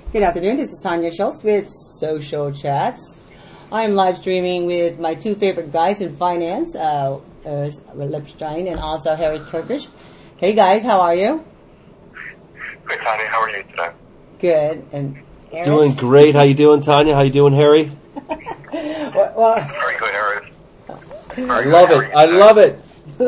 Good afternoon. This is Tanya Schultz with Social Chats. I am live streaming with my two favorite guys in finance, Lipstein and also Harry Turkish. Hey guys, how are you? Good, Tanya. How are you today? Good. And Aaron? Doing great. How you doing, Tanya? How you doing, Harry? Well, very good, Harry. I love it. I love it.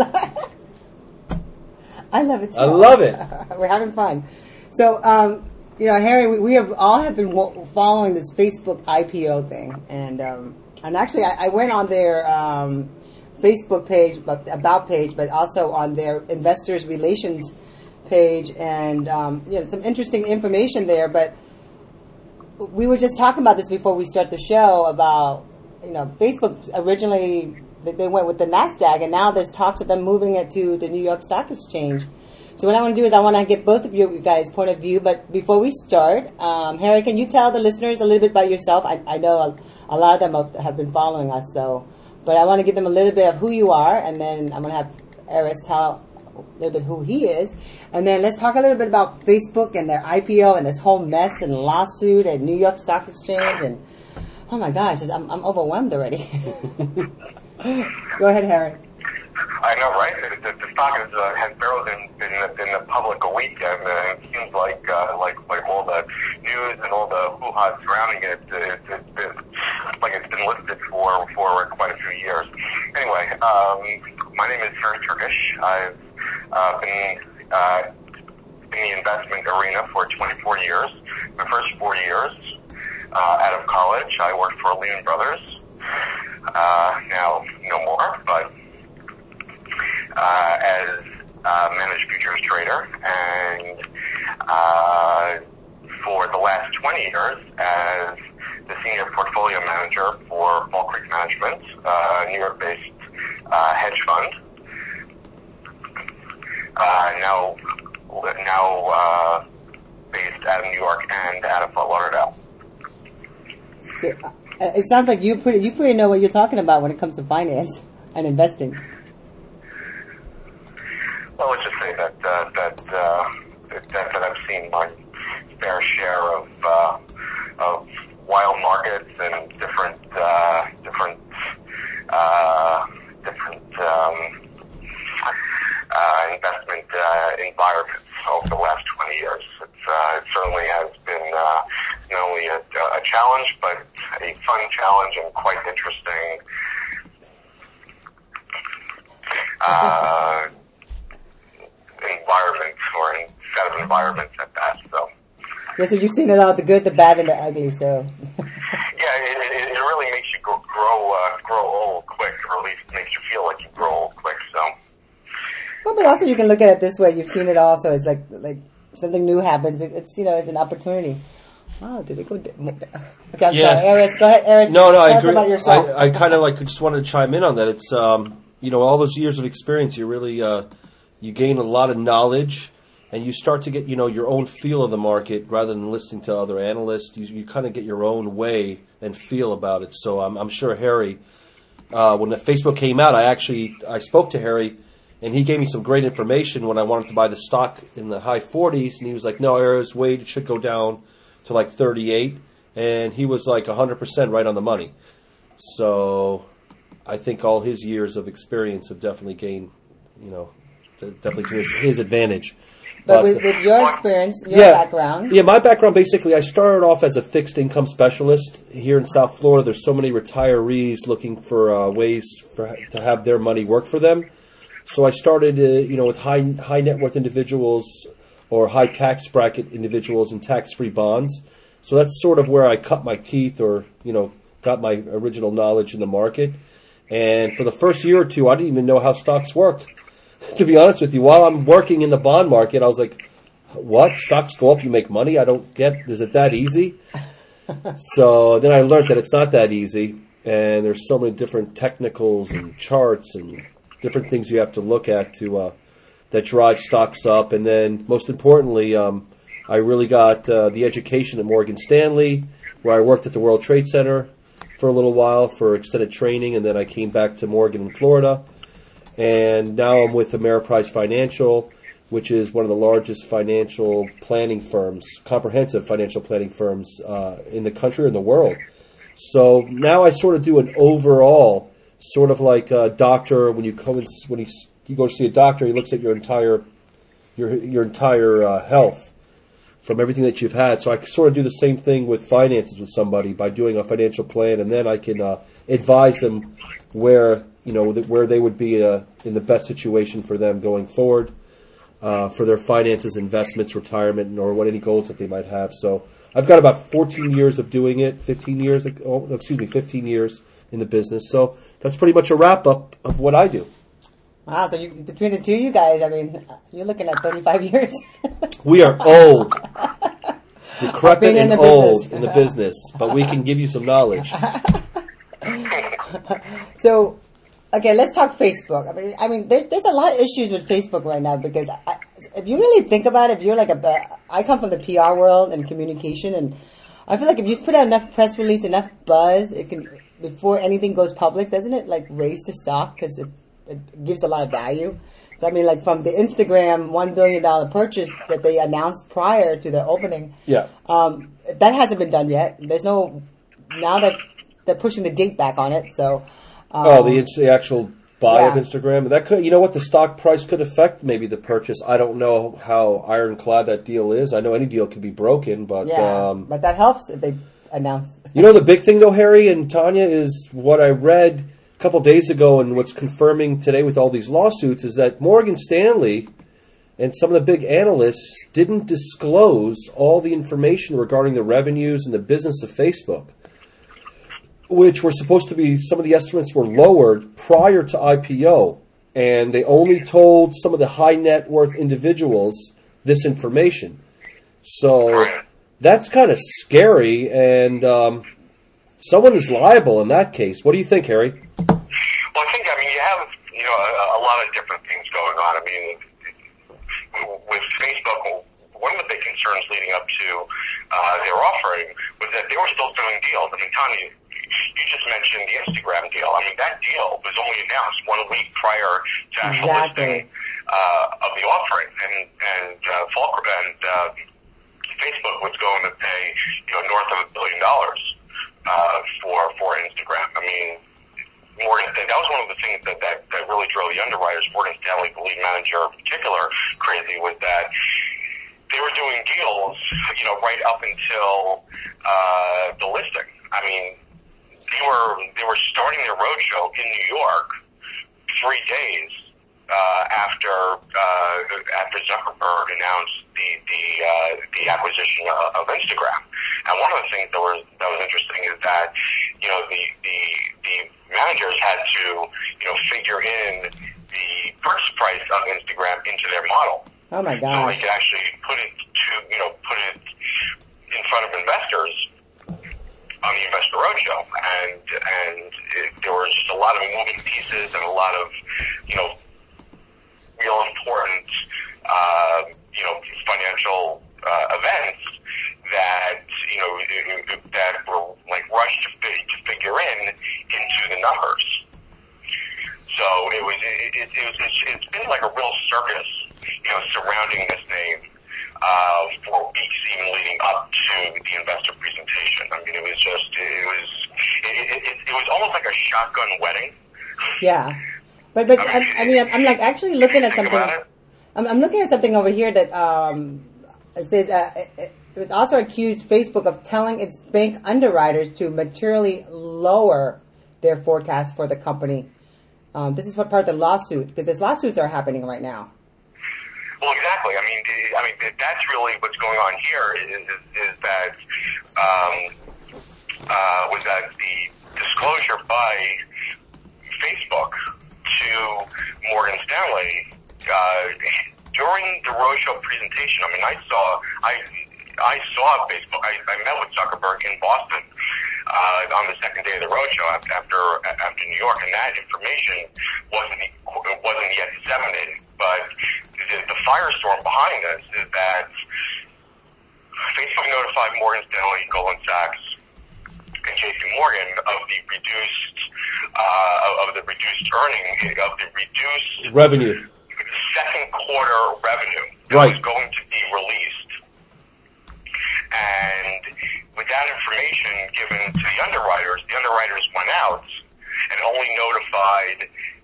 I love it too. I love it. We're having fun. So, Harry, we have been following this Facebook IPO thing, and actually, I went on their Facebook page, about page, but also on their investors relations page, and some interesting information there. But we were just talking about this before we start the show about Facebook originally. They went with the NASDAQ, and now there's talks of them moving it to the New York Stock Exchange. So what I want to do is I want to get both of you guys' point of view. But before we start, Harry, can you tell the listeners a little bit about yourself? I know a lot of them have been following us, but I want to give them a little bit of who you are, and then I'm going to have Eris tell a little bit who he is. And then let's talk a little bit about Facebook and their IPO and this whole mess and lawsuit at New York Stock Exchange. And oh my gosh, I'm overwhelmed already. Go ahead, Harry. I know, right? The stock has barely been in the public a week, and it seems like all the news and all the hoo-ha surrounding it, it's been listed for quite a few years. Anyway, my name is Harry Turkish. I've been in the investment arena for 24 years. My first 4 years out of college, I worked for Lehman Brothers. Now, no more, but as managed futures trader, and for the last 20 years as the senior portfolio manager for Fall Creek Management, a New York-based hedge fund. Now based out of New York and out of Fort Lauderdale. So, it sounds like you pretty know what you're talking about when it comes to finance and investing. Well, let's just say that I've seen my fair share of wild markets and different investment environments over the last 20 years. It certainly has been not only a challenge, but a fun challenge and quite interesting environment, or a set of environments at that. So yeah, so you've seen it all, the good, the bad, and the ugly. So yeah, it really makes you grow old quick, or at least makes you feel like you grow old quick. So well, but also you can look at it this way: you've seen it all, so it's like something new happens. It's it's an opportunity. Wow, did it go? Okay, I'm sorry, Eris. Go ahead, Eris. No, I tell agree. us about yourself. I kind of just wanted to chime in on that. It's all those years of experience, you really you gain a lot of knowledge, and you start to get your own feel of the market rather than listening to other analysts. You kind of get your own way and feel about it. So I'm sure Harry, when the Facebook came out, I spoke to Harry, and he gave me some great information when I wanted to buy the stock in the high 40s, and he was like, "No, Eris, wait, it should go down to like 38," and he was like 100% right on the money. So I think all his years of experience have definitely gained, definitely to his advantage. But with your experience, background. Yeah, my background, basically, I started off as a fixed income specialist here in South Florida. There's so many retirees looking for ways to have their money work for them. So I started, with high net worth individuals or high tax bracket individuals in tax-free bonds. So that's sort of where I cut my teeth, or, got my original knowledge in the market. And for the first year or two, I didn't even know how stocks worked. To be honest with you, while I'm working in the bond market, I was like, what? Stocks go up, you make money? I don't get, is it that easy? So then I learned that it's not that easy. And there's so many different technicals and charts and different things you have to look at that drive stocks up. And then most importantly, I really got the education at Morgan Stanley, where I worked at the World Trade Center for a little while for extended training, and then I came back to Morgan in Florida. And now I'm with Ameriprise Financial, which is one of the largest financial planning firms, comprehensive financial planning firms in the country or in the world. So now I sort of do an overall, sort of like a doctor when you go to see a doctor, he looks at your entire health from everything that you've had. So I sort of do the same thing with finances with somebody by doing a financial plan, and then I can advise them where they would be in the best situation for them going forward, for their finances, investments, retirement, or any goals that they might have. So I've got about 14 years of doing it, 15 years in the business. So that's pretty much a wrap up of what I do. Wow, so between the two of you guys, I mean, you're looking at 35 years. We are old, decrepit and old business. in the business, but we can give you some knowledge. So, okay, let's talk Facebook. I mean, there's a lot of issues with Facebook right now because if you really think about it, if you're like I come from the PR world and communication, and I feel like if you put out enough press release, enough buzz, it can, before anything goes public, doesn't it like raise the stock because it gives a lot of value? So I mean, like from the Instagram $1 billion purchase that they announced prior to the opening, that hasn't been done yet. Now that they're pushing the date back on it, so. The actual buy of Instagram. That could, the stock price could affect maybe the purchase. I don't know how ironclad that deal is. I know any deal can be broken, but but that helps if they announce. The big thing though, Harry and Tanya, is what I read a couple days ago, and what's confirming today with all these lawsuits is that Morgan Stanley and some of the big analysts didn't disclose all the information regarding the revenues and the business of Facebook, which were supposed to be, some of the estimates were lowered prior to IPO, and they only told some of the high net worth individuals this information. So that's kind of scary, and someone is liable in that case. What do you think, Harry? Well, I think, you have, a lot of different things going on. I mean, with Facebook, one of the big concerns leading up to their offering was that they were still doing deals. I mean, Tanya, you just mentioned the Instagram deal. I mean, that deal was only announced 1 week prior to actual listing of the offering, and Facebook was going to pay north of $1 billion for Instagram. I mean, Morgan Stanley, that was one of the things that really drove the underwriters, Morgan Stanley, the lead manager in particular, crazy, was that they were doing deals, right up until the listing. I mean, they were starting their roadshow in New York 3 days after Zuckerberg announced the acquisition of Instagram. And one of the things that was interesting is that the managers had to figure in the purchase price of Instagram into their model. Oh my God! So they could actually put it in front of investors on the investor roadshow, and there was just a lot of moving pieces and a lot of real important financial events that that were like rushed to figure into the numbers. So it's been like a real circus, surrounding this name for weeks, even leading up to the investor presentation. I mean, it was almost like a shotgun wedding. Yeah, but I'm like actually looking at something. I'm looking at something over here that it says it also accused Facebook of telling its bank underwriters to materially lower their forecast for the company. This is what part of the lawsuit, because these lawsuits are happening right now. Well, exactly. I mean, that's really what's going on here. Is that was that the disclosure by Facebook to Morgan Stanley during the roadshow presentation. I mean, I saw Facebook. I met with Zuckerberg in Boston on the second day of the roadshow after New York, and that information wasn't yet disseminated. But the firestorm behind this is that Facebook notified Morgan Stanley, Goldman Sachs, and JP Morgan of the reduced revenue second quarter revenue that Right. was going to be released. And with that information given to the underwriters went out and only notified,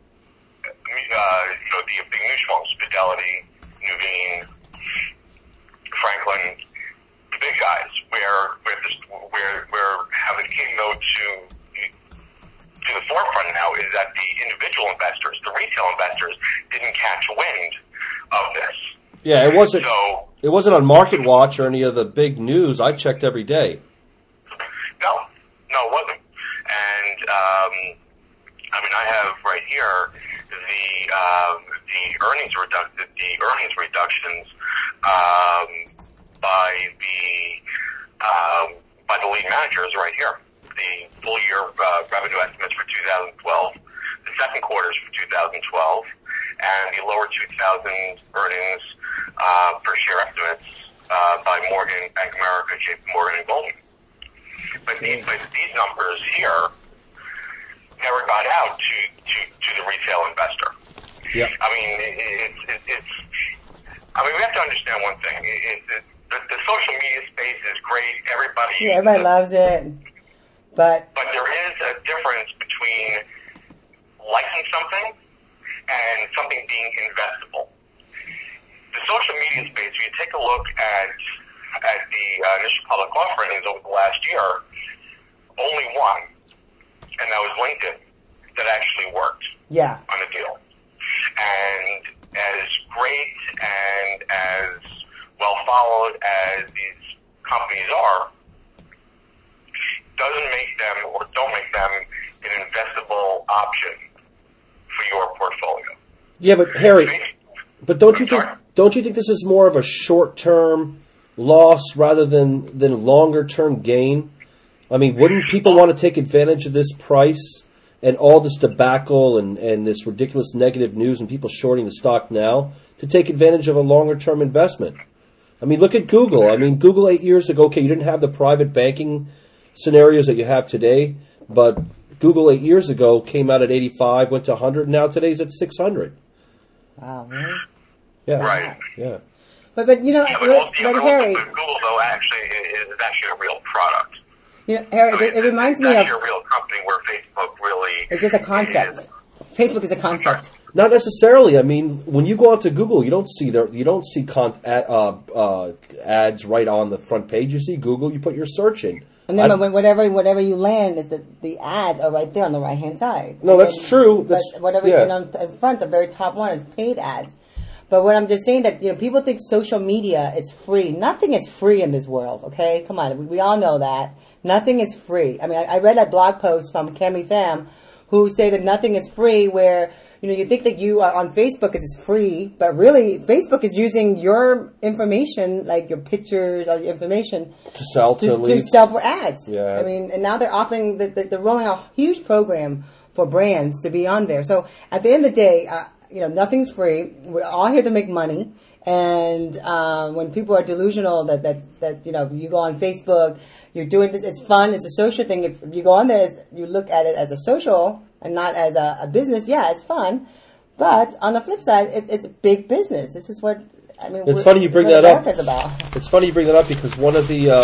the big new schmucks, Fidelity, Nuveen, Franklin, the big guys, where having came though to the forefront now is that the individual investors, the retail investors, didn't catch wind of this. Yeah, it wasn't. So, It wasn't on Market Watch or any of the big news. I checked every day. no, it wasn't. And I have right here the earnings reductions by the lead managers right here. The full year revenue estimates for 2012, the second quarters for 2012, and the lower 2000 earnings per share estimates by Morgan, Bank of America, JP Morgan, and Goldman. But these numbers here never got out to the retail investor. Yeah. We have to understand one thing. The social media space is great. Everybody loves it. But there is a difference between liking something and something being investable. The social media space, if you take a look at the initial public offerings over the last year, only one, and that was LinkedIn, that actually worked on the deal. And as great and as well followed as these companies are, doesn't make them or don't make them an investable option for your portfolio. Yeah, but Harry, but don't you think this is more of a short-term loss rather than longer-term gain? I mean, wouldn't people want to take advantage of this price and all this debacle and this ridiculous negative news and people shorting the stock now to take advantage of a longer-term investment? I mean, look at Google. I mean, Google 8 years ago, okay, you didn't have the private banking scenarios that you have today, but Google 8 years ago came out at 85, went to 100, and now today's at 600. Wow, really? Yeah. Right. Yeah. But Harry, Google though is actually a real product. Harry, it reminds me of actually a real company where Facebook really it's just a concept. Facebook is a concept. Not necessarily. I mean, when you go onto Google, you don't see ads right on the front page. You see Google, you put your search in. And then whatever you land is that the ads are right there on the right hand side. No, that's true. But whatever you get in front, the very top one is paid ads. But what I'm just saying that people think social media is free. Nothing is free in this world. Okay, come on, we all know that nothing is free. I mean, I read a blog post from Cami Pham, who say that nothing is free. Where you think that you are on Facebook is free, but really Facebook is using your information, like your pictures or your information, to sell to sell for ads. Yeah. I mean, and now they're offering they're rolling out a huge program for brands to be on there. So at the end of the day, nothing's free. We're all here to make money. And when people are delusional that you go on Facebook, you're doing this, it's fun, it's a social thing. If you go on there, you look at it as a social and not as a business. Yeah, it's fun. But on the flip side, it's a big business. This is what It's funny you bring that up. About. It's funny you bring that up because one of the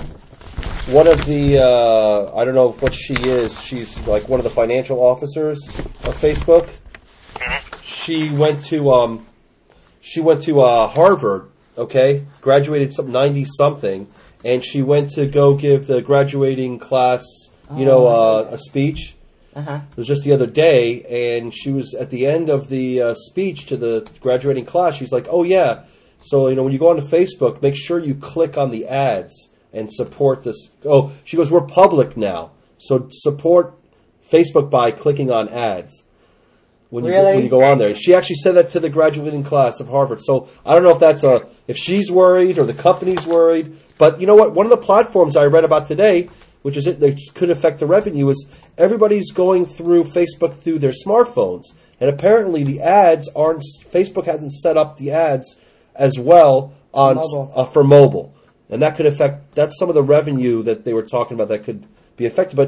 I don't know what she is. She's like one of the financial officers of Facebook. She went to Harvard. Okay, graduated 90 something, and she went to go give the graduating class, a speech. Uh-huh. It was just the other day, and she was at the end of the speech to the graduating class. She's like, "Oh yeah, so when you go onto Facebook, make sure you click on the ads and support this." Oh, she goes, "We're public now, so support Facebook by clicking on ads." When you go on there, she actually said that to the graduating class of Harvard. So I don't know if she's worried or the company's worried. But you know what? One of the platforms I read about today, which is that could affect the revenue, is everybody's going through Facebook through their smartphones, and apparently the ads aren't. Facebook hasn't set up the ads as well on for mobile, and that could affect. That's some of the revenue that they were talking about that could be affected. But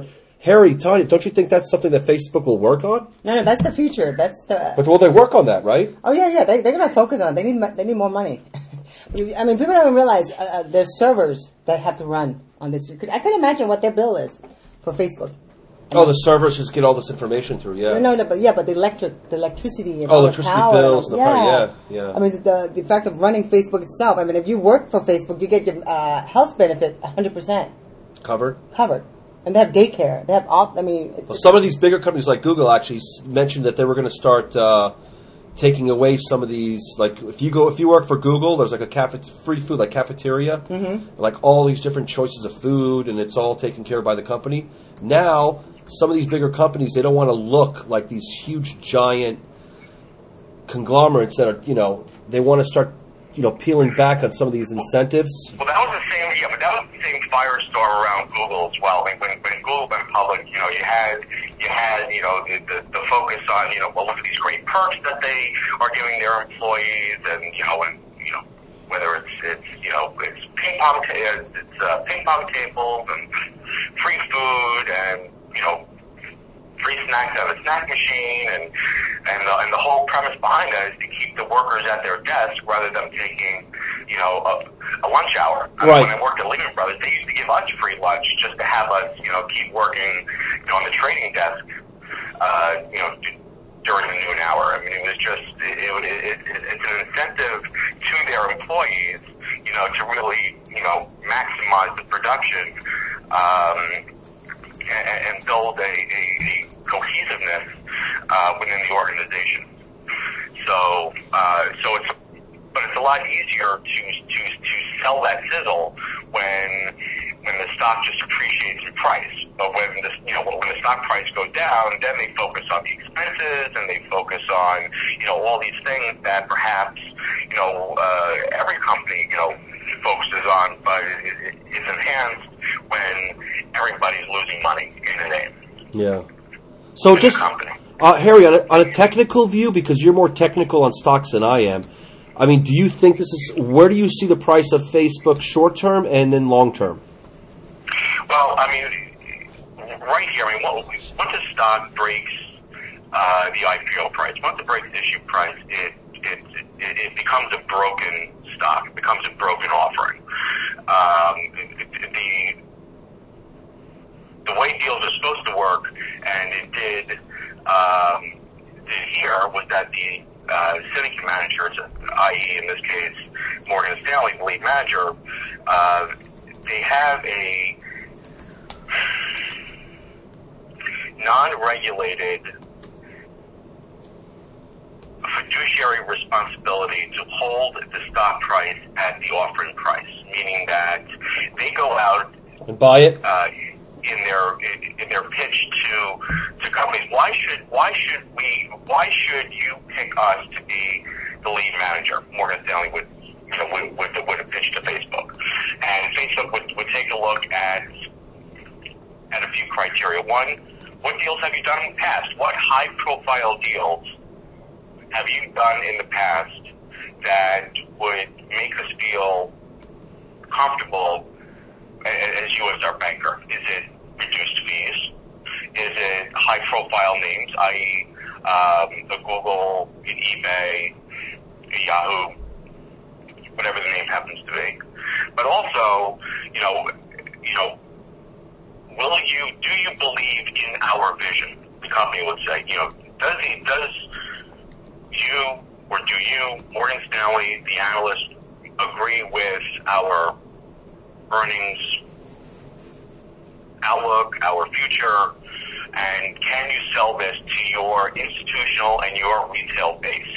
Harry, Tanya, don't you think that's something that Facebook will work on? No, that's the future. That's the. But will they work on that, right? Oh yeah. They're going to focus on it. They need more money. I mean, people don't realize there's servers that have to run on this. I could imagine what their bill is for Facebook. Oh, the servers just get all this information through, yeah. No, but the electricity and all the electricity power. bills and the power, yeah. I mean, the fact of running Facebook itself. I mean, if you work for Facebook, you get your health benefit 100% Covered. And they have daycare. They have all. I mean, Some of these bigger companies like Google actually mentioned that they were going to start taking away some of these. Like if you work for Google, there's like a free food like cafeteria, like all these different choices of food, and it's all taken care of by the company. Now, some of these bigger companies, they don't want to look like these huge giant conglomerates that are, they want to start, peeling back on some of these incentives. Well, that was the same firestorm around Google as well. I mean, when Google went public, you had the focus on, well, look at these great perks that they are giving their employees, and whether it's ping pong tables and free food and free snacks out of a snack machine, and the whole premise behind that is to keep the workers at their desk rather than taking a lunch hour. Right. When I worked at Lehman Brothers, they used to give us free lunch just to have us keep working on the trading desk during the noon hour. I mean, it was just it's an incentive to their employees to really maximize the production and build a cohesiveness within the organization. So it's a lot easier to sell that sizzle when the stock just appreciates in price. But when the stock price goes down, then they focus on the expenses and they focus on all these things that perhaps every company focuses on, but it's enhanced when everybody's losing money in a name. Yeah. So just Harry, on a technical view, because you're more technical on stocks than I am. I mean, do you think where do you see the price of Facebook short term and then long term? Well, I mean, right here, once a stock breaks the IPO price, once it breaks the issue price, it becomes a broken stock. It becomes a broken offering. The way deals are supposed to work, and it did here, was that the syndicate managers, i.e. in this case Morgan Stanley, the lead manager, they have a non-regulated fiduciary responsibility to hold the stock price at the offering price, meaning that they go out and buy it in their pitch to companies. Why should you pick us to be the lead manager? Morgan Stanley would have pitched to Facebook, and Facebook would take a look at a few criteria. One, what deals have you done in the past? What high-profile deals have you done in the past that would make us feel comfortable as you as our banker? Is it reduced fees? Is it high-profile names, i.e. a Google, an eBay, a Yahoo, whatever the name happens to be? But also, do you believe in our vision? The company would say, do you, Morgan Stanley, the analyst, agree with our earnings outlook, our future, and can you sell this to your institutional and your retail base?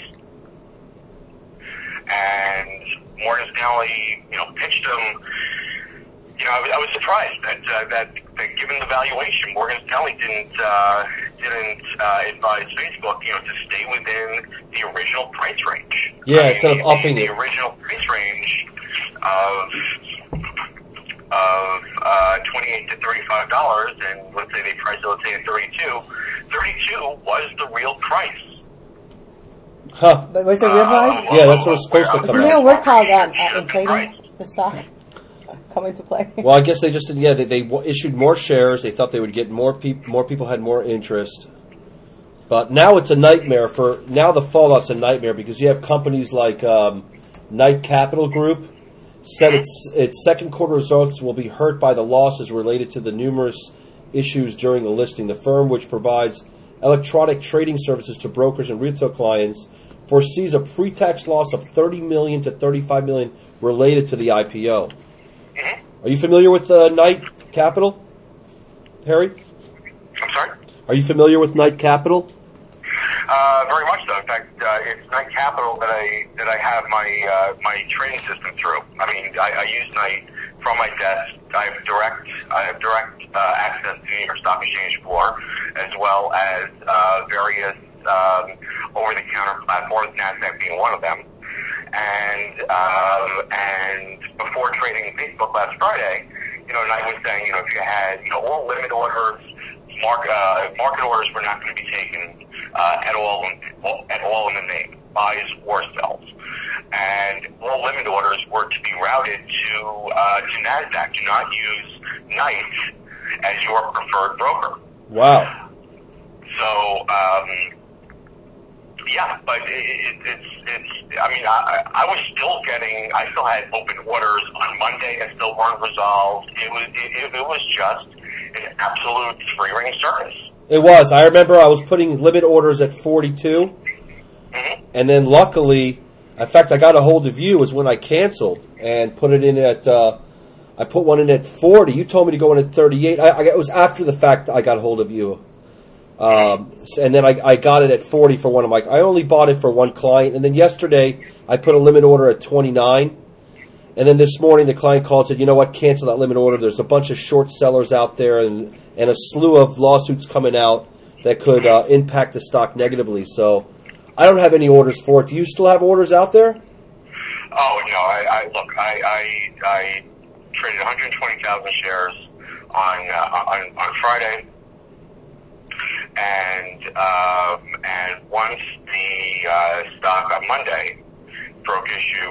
And Morgan Stanley, pitched them. I was surprised that given the valuation, Morgan Stanley didn't advise Facebook, to stay within the original price range. Yeah, instead of upping the original price range of $28 to $35, and let's say they priced it, at $32. $32 was the real price. Huh? But was it real price? Yeah, that's what it's supposed to come out. Isn't there a word called inflating the stock? come into play? Well, I guess they just they issued more shares. They thought they would get more people. More people had more interest. But now it's a nightmare now the fallout's a nightmare because you have companies like Knight Capital Group said its second quarter results will be hurt by the losses related to the numerous issues during the listing. The firm, which provides electronic trading services to brokers and retail clients, foresees a pre-tax loss of $30 million to $35 million related to the IPO. Are you familiar with Knight Capital, Harry? I'm sorry? Are you familiar with Knight Capital? Very much so. In fact, it's Knight Capital that I have my trading system through. I mean, I use Knight from my desk. I have direct access to the New York Stock Exchange floor, as well as various over-the-counter platforms, NASDAQ being one of them. And before trading Facebook last Friday, Knight was saying, if you had, all limit orders, market orders were not going to be taken at all in the name, buys or sells, and all limit orders were to be routed to NASDAQ. Do not use Knight as your preferred broker. Wow. So, yeah, but it's. I mean, I still had open orders on Monday that still weren't resolved. It was just an absolute free ring service. It was. I remember I was putting limit orders at 42, and then luckily, in fact, I got a hold of you was when I canceled and put it in at. I put one in at 40. You told me to go in at 38. It was after the fact I got a hold of you. And then I got it at 40 for one of I only bought it for one client. And then yesterday I put a limit order at 29. And then this morning the client called and said, you know what, cancel that limit order. There's a bunch of short sellers out there and a slew of lawsuits coming out that could impact the stock negatively. So I don't have any orders for it. Do you still have orders out there? Oh, no. I traded 120,000 shares on Friday. And once the stock on Monday broke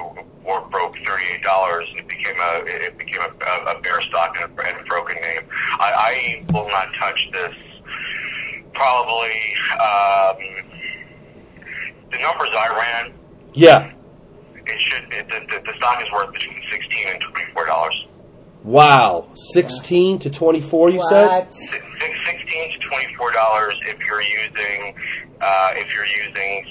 $38, it became a bear stock and a broken name. I will not touch this. Probably the numbers I ran. Yeah. The stock is worth between $16 and $24. Wow, 16 to 24. You said 16 to $24 if you're using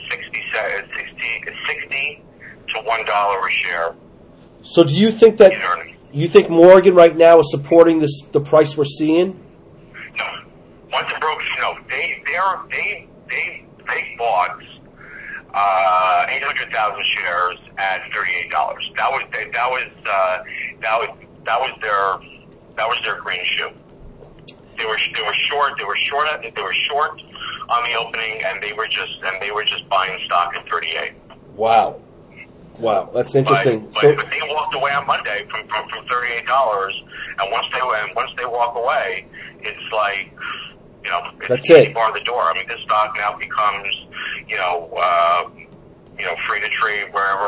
60 to $1 a share. So do you think Morgan right now is supporting the price we're seeing? No. Once it broke, they bought 800,000 shares at $38. That was their green shoe. They were short on the opening, and they were just buying stock at 38. Wow, that's interesting. But they walked away on Monday from $38, and once they walk away, it's like it's that's it. Bar the door. I mean, this stock now becomes free to trade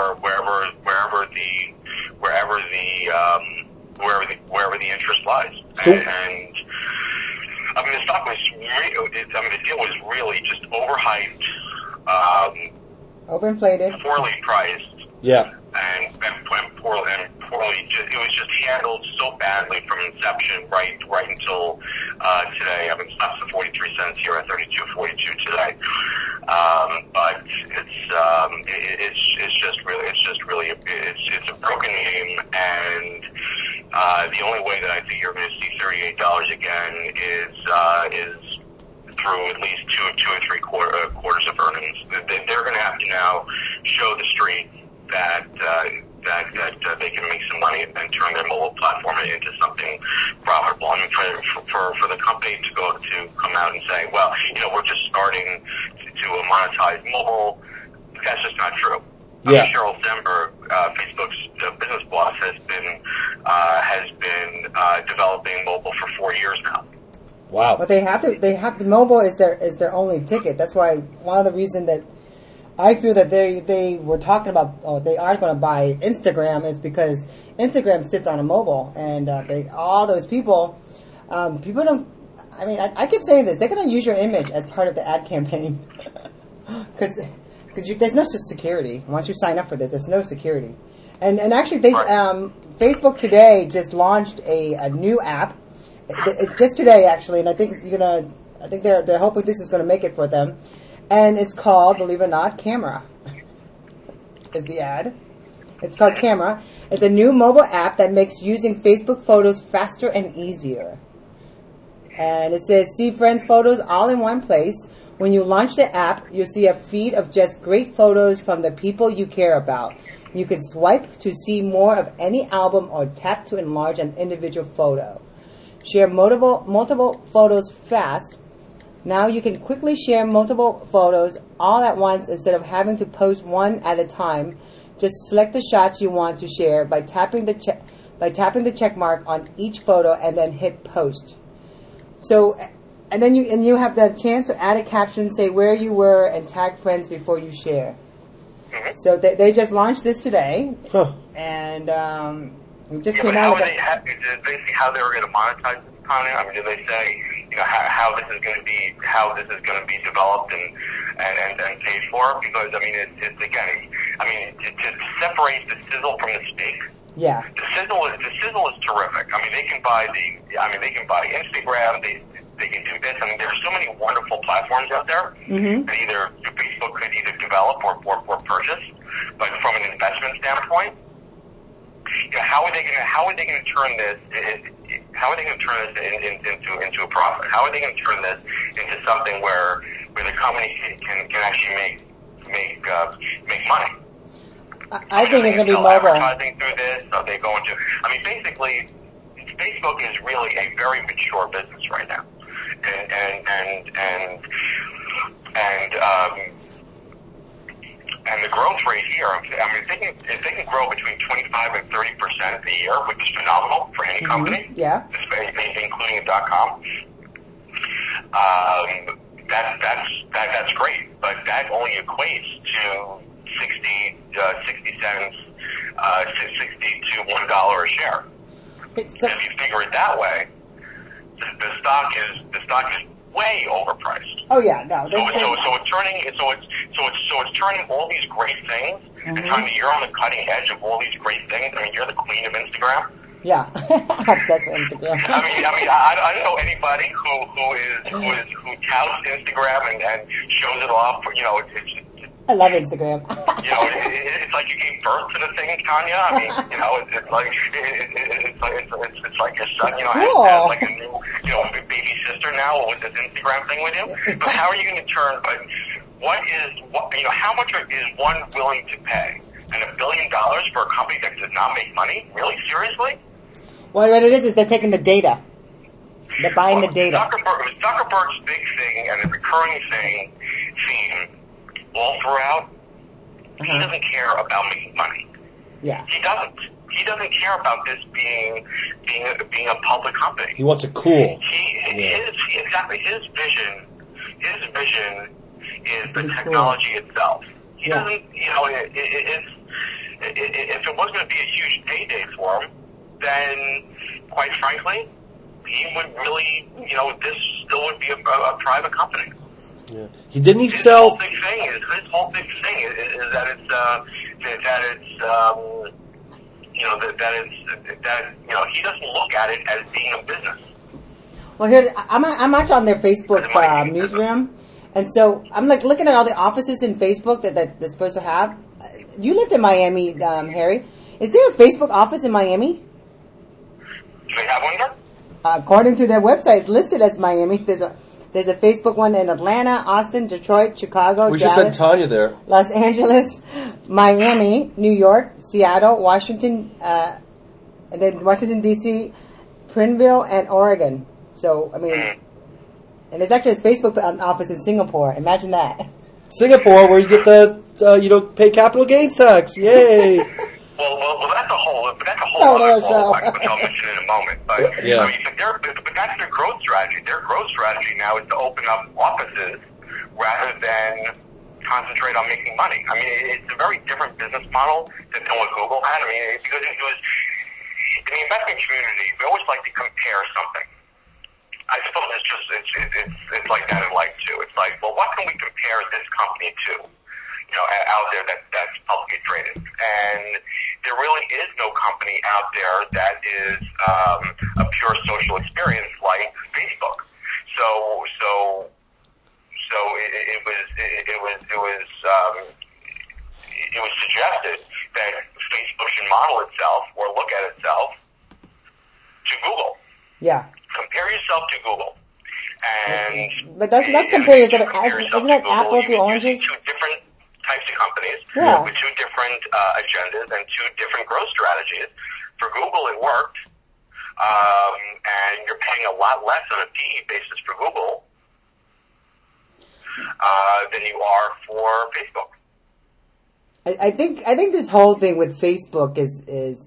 wherever the interest lies. So, and I mean, the stock was the deal was really just overhyped, overinflated, poorly priced. Yeah. And poorly. It was just handled so badly from inception right until today. I mean, stock's at 43 cents here at 32.42 today. But it's a broken game, and the only way that I think you're going to see $38 again is through at least two or three quarters of earnings. They're going to have to now show the street that they can make some money and turn their mobile platform into something profitable. I mean, for the company to come out and say, well, we're just starting to monetize mobile, that's just not true. Yeah. Sheryl Sandberg, Facebook's business boss, has been developing mobile for 4 years now. Wow. But they have to mobile is their only ticket. That's why one of the reasons that I feel that they were talking about, oh, they are going to buy Instagram is because Instagram sits on a mobile, and all those people don't. I mean, I keep saying this. They're going to use your image as part of the ad campaign because there's no security. Once you sign up for this, there's no security. And actually, Facebook today just launched a new app. Just today, actually, and I think they're hoping this is going to make it for them. And it's called, believe it or not, Camera. Is the ad. It's called Camera. It's a new mobile app that makes using Facebook photos faster and easier. And it says, see friends' photos all in one place. When you launch the app, you'll see a feed of just great photos from the people you care about. You can swipe to see more of any album or tap to enlarge an individual photo. Share multiple photos fast. Now you can quickly share multiple photos all at once instead of having to post one at a time. Just select the shots you want to share by tapping the check mark on each photo and then hit post. So, and then you have the chance to add a caption, say where you were, and tag friends before you share. Mm-hmm. So they just launched this today, and it just came out. Did they see how they were going to monetize this content? I mean, did they say how this is going to be developed and paid for? Because I mean, it's again, I mean, to separate the sizzle from the steak. Yeah. The sizzle is terrific. I mean, they can buy Instagram. They can do this. I mean, there's so many wonderful platforms out there that either Facebook could either develop or purchase. But from an investment standpoint, how are they going to turn this? How are they going to turn this into a profit? How are they going to turn this into something where the company can actually make money? I think it's going to be mobile. Advertising through this? Are they going to? I mean, basically, Facebook is really a very mature business right now, and the growth rate here. I mean, if they can grow between 25 and 30% a year, which is phenomenal for any company, including a .com. That's great, but that only equates to 60 cents, 60 to $1 a share. If you figure it that way, the stock is way overpriced. Oh yeah, no. So it's turning all these great things and telling me you're on the cutting edge of all these great things. I mean, you're the queen of Instagram. Yeah, obsessed with Instagram. I don't know anybody who touts Instagram and shows it off. I love Instagram. It's like you gave birth to the thing, Tanya. I mean, it's like your son, has like a new, baby sister now with this Instagram thing with you. But how are you going to turn? But how much is one willing to pay? And $1 billion for a company that does not make money? Really, seriously? Well, what it is they're taking the data. They're buying the data. Zuckerberg's big thing and the recurring theme all throughout, he doesn't care about making money. Yeah. He doesn't. He doesn't care about this being a public company. He wants it cool. Exactly. His vision is the technology itself. He doesn't. If it wasn't going to be a huge payday for him, then quite frankly, he would really, this still would be a private company. Yeah. His whole big thing is that he doesn't look at it as being a business. Well, here I'm actually on their Facebook newsroom, and so I'm like looking at all the offices in Facebook that they're supposed to have. You lived in Miami, Harry. Is there a Facebook office in Miami? Do they have one there? According to their website, it's listed as Miami. There's a Facebook one in Atlanta, Austin, Detroit, Chicago, we Dallas, just sent Tanya there. Los Angeles, Miami, New York, Seattle, Washington, and then Washington, D.C., Prineville, and Oregon. So, I mean, and there's actually a Facebook office in Singapore. Imagine that. Singapore, where you get the, pay capital gains tax. Yay! Well, that's a whole other show, which I'll mention in a moment. But I mean, but that's their growth strategy. Their growth strategy now is to open up offices rather than concentrate on making money. I mean, it's a very different business model than what Google had. I mean, because it was in the investment community, we always like to compare something. I suppose it's like that in life too. It's like, well, what can we compare this company to? You know, out there that's publicly traded, and there really is no company out there that is a pure social experience like Facebook. So it was suggested that Facebook should model itself or look at itself to Google. Yeah. Compare yourself to Google. And but let's compare yourself. Isn't that Google, apples to oranges? Two different types of companies with two different agendas and two different growth strategies. For Google, it worked, and you're paying a lot less on a PE basis for Google than you are for Facebook. I think this whole thing with Facebook is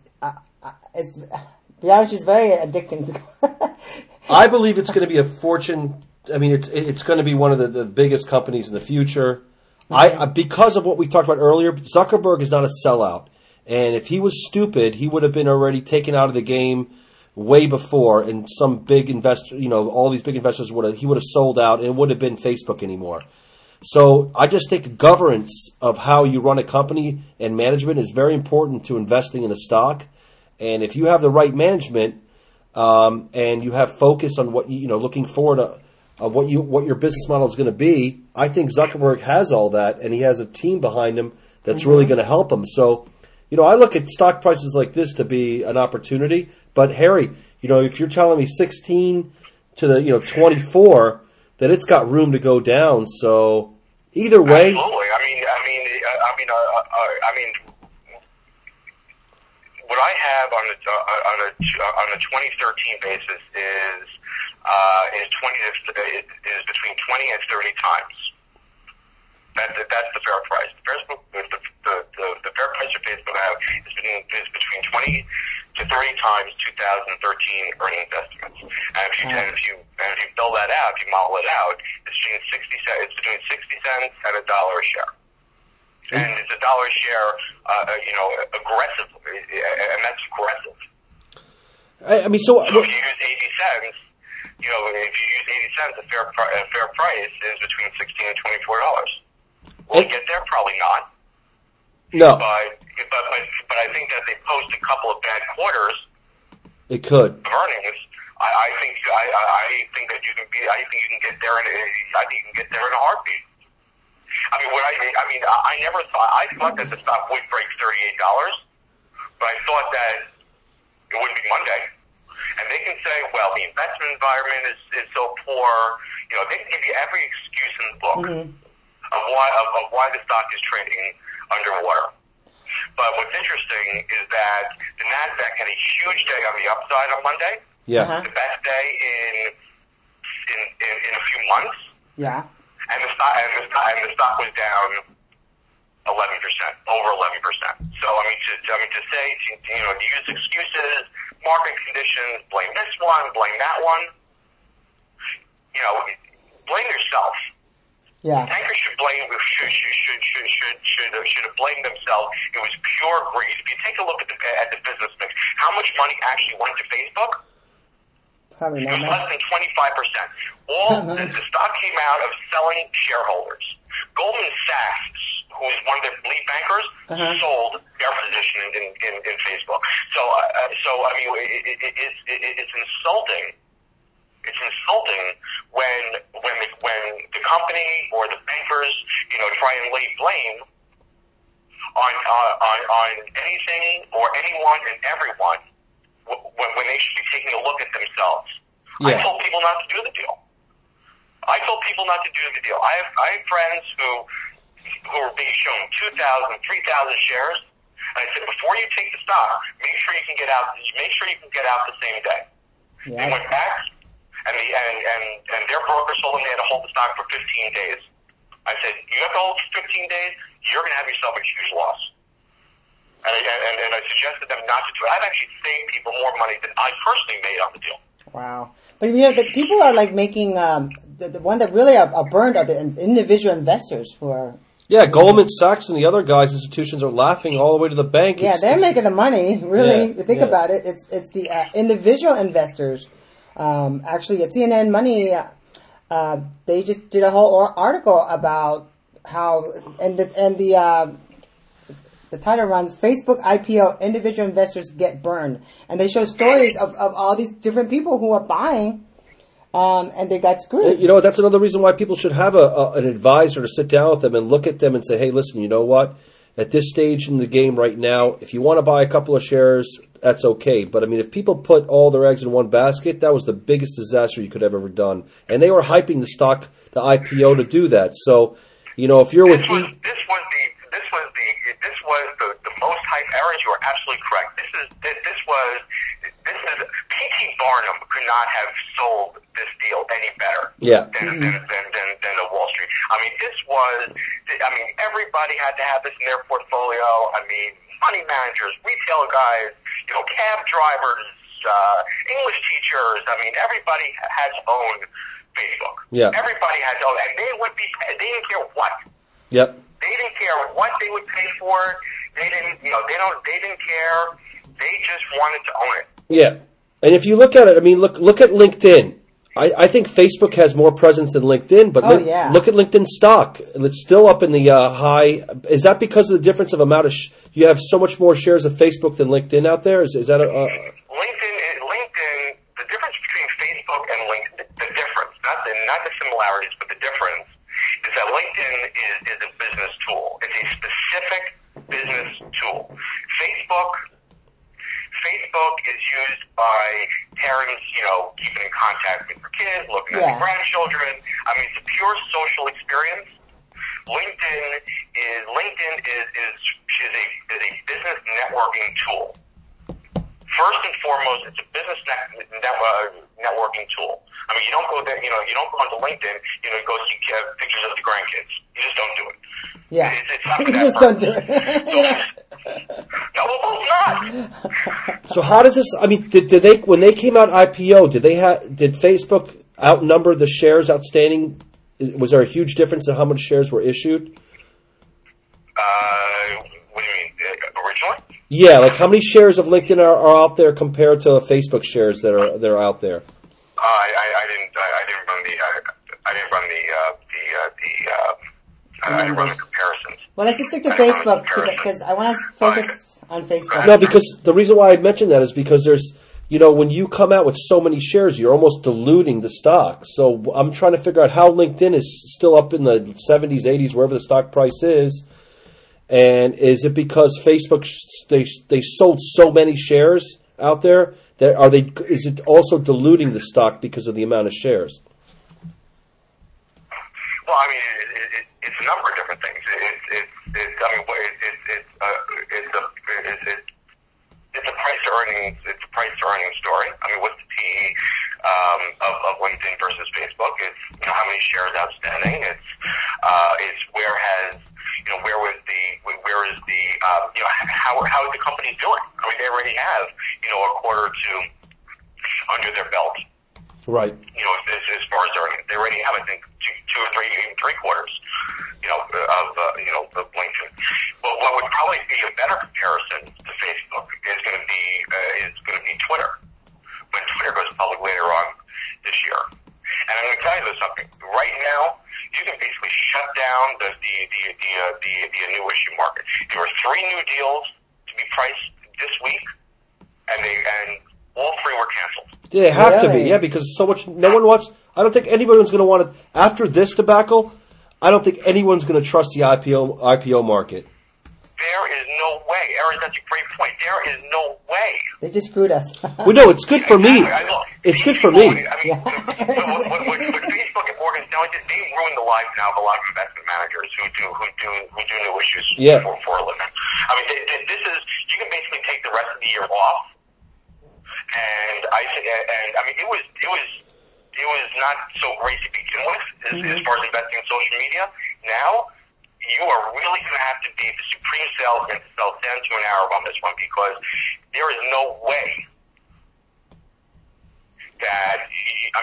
to be honest, it's very addicting. I believe it's going to be a fortune. I mean, it's going to be one of the biggest companies in the future. Because of what we talked about earlier, Zuckerberg is not a sellout. And if he was stupid, he would have been already taken out of the game way before, and some big investor, all these big investors he would have sold out, and it wouldn't have been Facebook anymore. So I just think governance of how you run a company and management is very important to investing in a stock. And if you have the right management, and you have focus on what looking forward to what your business model is going to be, I think Zuckerberg has all that, and he has a team behind him that's really going to help him. So, I look at stock prices like this to be an opportunity. But Harry, if you're telling me 16 to the 24, that it's got room to go down. So either way, absolutely. I mean, what I have on a 2013 basis is between 20 and 30 times. That's the fair price. The fair price for Facebook is between 20 to 30 times 2013 earnings estimates. And if you build that out, if you model it out, it's between 60 cents and $1 a share. And it's $1 a share, aggressively, and that's aggressive. So if you use 80 cents, if you use 80 cents, a fair price is between $16 and $24. Will it get there? Probably not. No. But I think that they post a couple of bad quarters. It could. Of earnings. I think that you can get there I think you can get there in a heartbeat. I thought that the stock would break $38, but I thought that it wouldn't be Monday. And they can say, well, the investment environment is so poor. They can give you every excuse in the book of why the stock is trading underwater. But what's interesting is that the Nasdaq had a huge day on the upside on Monday. Yeah. The best day in a few months. Yeah. And the stock was down 11%, over 11%. So to say, to use excuses, market conditions, blame this one, blame that one. Blame yourself. Yeah. Bankers should have blamed themselves. It was pure greed. If you take a look at the business mix, how much money actually went to Facebook? Probably It not was much. less than 25%. The stock came out of selling shareholders. Goldman Sachs, who is one of their lead bankers, sold their position in Facebook. It's insulting. It's insulting when the company or the bankers, try and lay blame on anything or anyone and everyone when they should be taking a look at themselves. Yeah. I told people not to do the deal. I have friends who are being shown 2,000, 3,000 shares, and I said, before you take the stock, make sure you can get out the same day. Yeah. They went back, and their broker told them they had to hold the stock for 15 days. I said, you have to hold for 15 days, you're going to have yourself a huge loss. And I suggested them not to do it. I've actually saved people more money than I personally made on the deal. Wow. But the people are like making, the one that really are burned are the individual investors who are Yeah, Goldman Sachs and the other guys, institutions are laughing all the way to the bank. Yeah, they're making the money. Really, think about it. It's the individual investors. Actually, at CNN Money, they just did a whole article about how the title runs Facebook IPO individual investors get burned, and they show stories of all these different people who are buying. And they got screwed. You know, that's another reason why people should have an advisor to sit down with them and look at them and say, hey, listen, you know what? At this stage in the game right now, if you want to buy a couple of shares, that's okay. But, I mean, if people put all their eggs in one basket, that was the biggest disaster you could have ever done. And they were hyping the stock, the IPO, to do that. So, you know, if you're with... This was the most hype era. You are absolutely correct. This was P.T. Barnum could not have sold this deal any better than the Wall Street. I mean, everybody had to have this in their portfolio. I mean, money managers, retail guys, you know, cab drivers, English teachers. I mean, everybody had to own Facebook. Yeah. Everybody had to own, and they didn't care what. Yep. They didn't care what they would pay for it. They didn't care. They just wanted to own it. Yeah. And if you look at it, I mean, look at LinkedIn. I think Facebook has more presence than LinkedIn, but look at LinkedIn stock. It's still up in the high. Is that because of the difference of amount of you have so much more shares of Facebook than LinkedIn out there? Is that LinkedIn? The difference between Facebook and LinkedIn, the difference, not the similarities, but the difference is that LinkedIn is a business tool. It's a specific business tool. Facebook is used by parents, you know, keeping in contact with their kids, looking at their grandchildren. I mean, it's a pure social experience. LinkedIn is a business networking tool. First and foremost, it's a business networking tool. I mean, you don't go there, you know, you don't go onto LinkedIn, you know, go see pictures of the grandkids. You just don't do it. Yeah. It's not you just don't do it. No, it's not. So how does this? I mean, did they when they came out IPO? Did Facebook outnumber the shares outstanding? Was there a huge difference in how much shares were issued? What do you mean originally? Yeah, like how many shares of LinkedIn are out there compared to Facebook shares that are out there? I didn't run the comparisons. Well, let's just stick to Facebook because I want to focus on Facebook. No, because the reason why I mentioned that is because there's, you know, when you come out with so many shares, you're almost diluting the stock. So I'm trying to figure out how LinkedIn is still up in the 70s, 80s, wherever the stock price is. And is it because Facebook, they sold so many shares out there? Is it also diluting the stock because of the amount of shares? Well, I mean, it's a number of different things. It's a price to earnings. It's a price to earnings story. I mean, what's the PE of LinkedIn versus Facebook? It's, you know, how many shares outstanding. It's where is the you know, how is the company doing? I mean, they already have, you know, a quarter or two under their belt. Right. You know, as far as earnings, they already have, I think, two or three, even 3 quarters, you know, of LinkedIn. But what would probably be a better comparison to Facebook is going to be Twitter, when Twitter goes public later on this year. And I'm going to tell you something. Right now, you can basically shut down the new issue market. There were 3 new deals to be priced this week, and all 3 were canceled. Yeah, they have to be, because so much. No one wants. I don't think anyone's going to want to. After this debacle, I don't think anyone's going to trust the IPO market. There is no way, Aaron. That's a great point. There is no way. They just screwed us. Well, no, it's good for me. It's good for me. I mean, what Facebook and Morgan Stanley did, they ruined the lives now of a lot of investment managers who do new issues for a living. I mean, this is, you can basically take the rest of the year off. And I mean, it was not so great to begin with as far as investing in social media. Now, you are really going to have to be the supreme salesman to sell 10 to an hour on this one, because there is no way that, I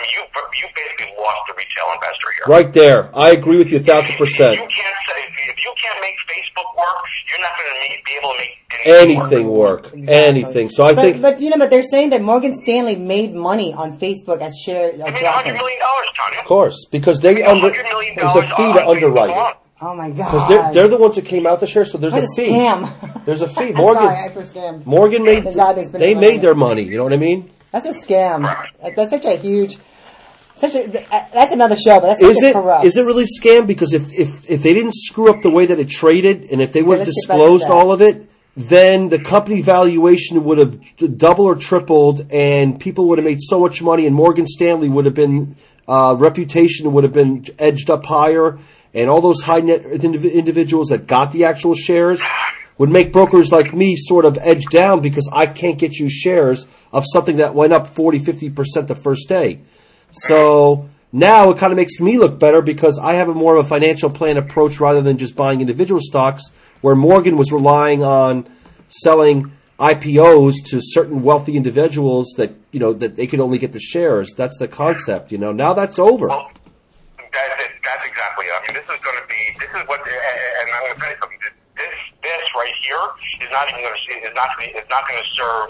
mean, you basically lost the retail investor here. Right there. I agree with you 1,000%. You can't say, if you can't make Facebook work, you're not going to be able to make anything work. Exactly. Anything. So I think... But they're saying that Morgan Stanley made money on Facebook as shares. I mean, $100 million, Tanya. Of course, because there's a fee to underwrite it. Oh my God! Because they're the ones who came out the share, so there's a fee. Scam. There's a fee. Sorry, I first scammed. Morgan made their money. You know what I mean? That's a scam. That's such a huge. That's another show, but that's corrupt. Is it really scam? Because if they didn't screw up the way that it traded, and if they would have disclosed all of it, then the company valuation would have doubled or tripled, and people would have made so much money, and Morgan Stanley would have been reputation would have been edged up higher, and all those high net individuals that got the actual shares would make brokers like me sort of edge down because I can't get you shares of something that went up 40-50% the first day. So now it kind of makes me look better because I have a more of a financial plan approach rather than just buying individual stocks, where Morgan was relying on selling IPOs to certain wealthy individuals that they could only get the shares. That's the concept, Now that's over. Well, that's exactly it. I mean, this is what, and I'm going to tell you something. This right here is not going to serve,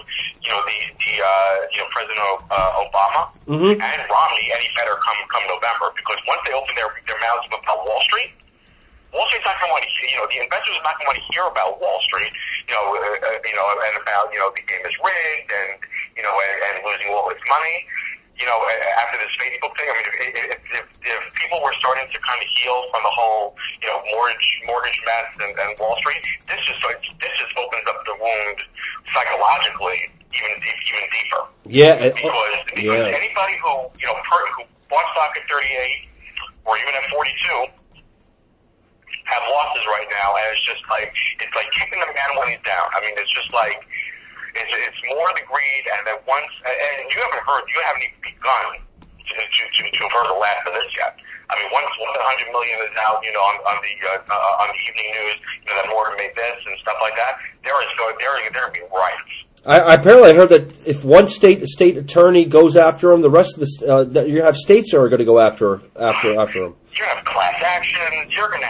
the President Obama and Romney any better come November, because once they open their mouths about Wall Street's not going to want to hear, the investors are not going to want to hear about Wall Street, and about, the game is rigged and losing all its money. After this Facebook thing, I mean, if people were starting to kind of heal from the whole, mortgage mess and Wall Street, this just opens up the wound psychologically even deeper. Yeah. Because anybody who bought stock at 38 or even at 42 have losses right now, and it's like kicking the man when he's down. I mean, it's just like. It's more the greed, and then and you haven't even begun to heard the last of this yet. I mean, once the $100 million is out, on the evening news, that Morgan made this and stuff like that, there are going to be riots. I heard that if one state attorney goes after him, the rest of that you have states that are going to go after him. You're going to have class actions.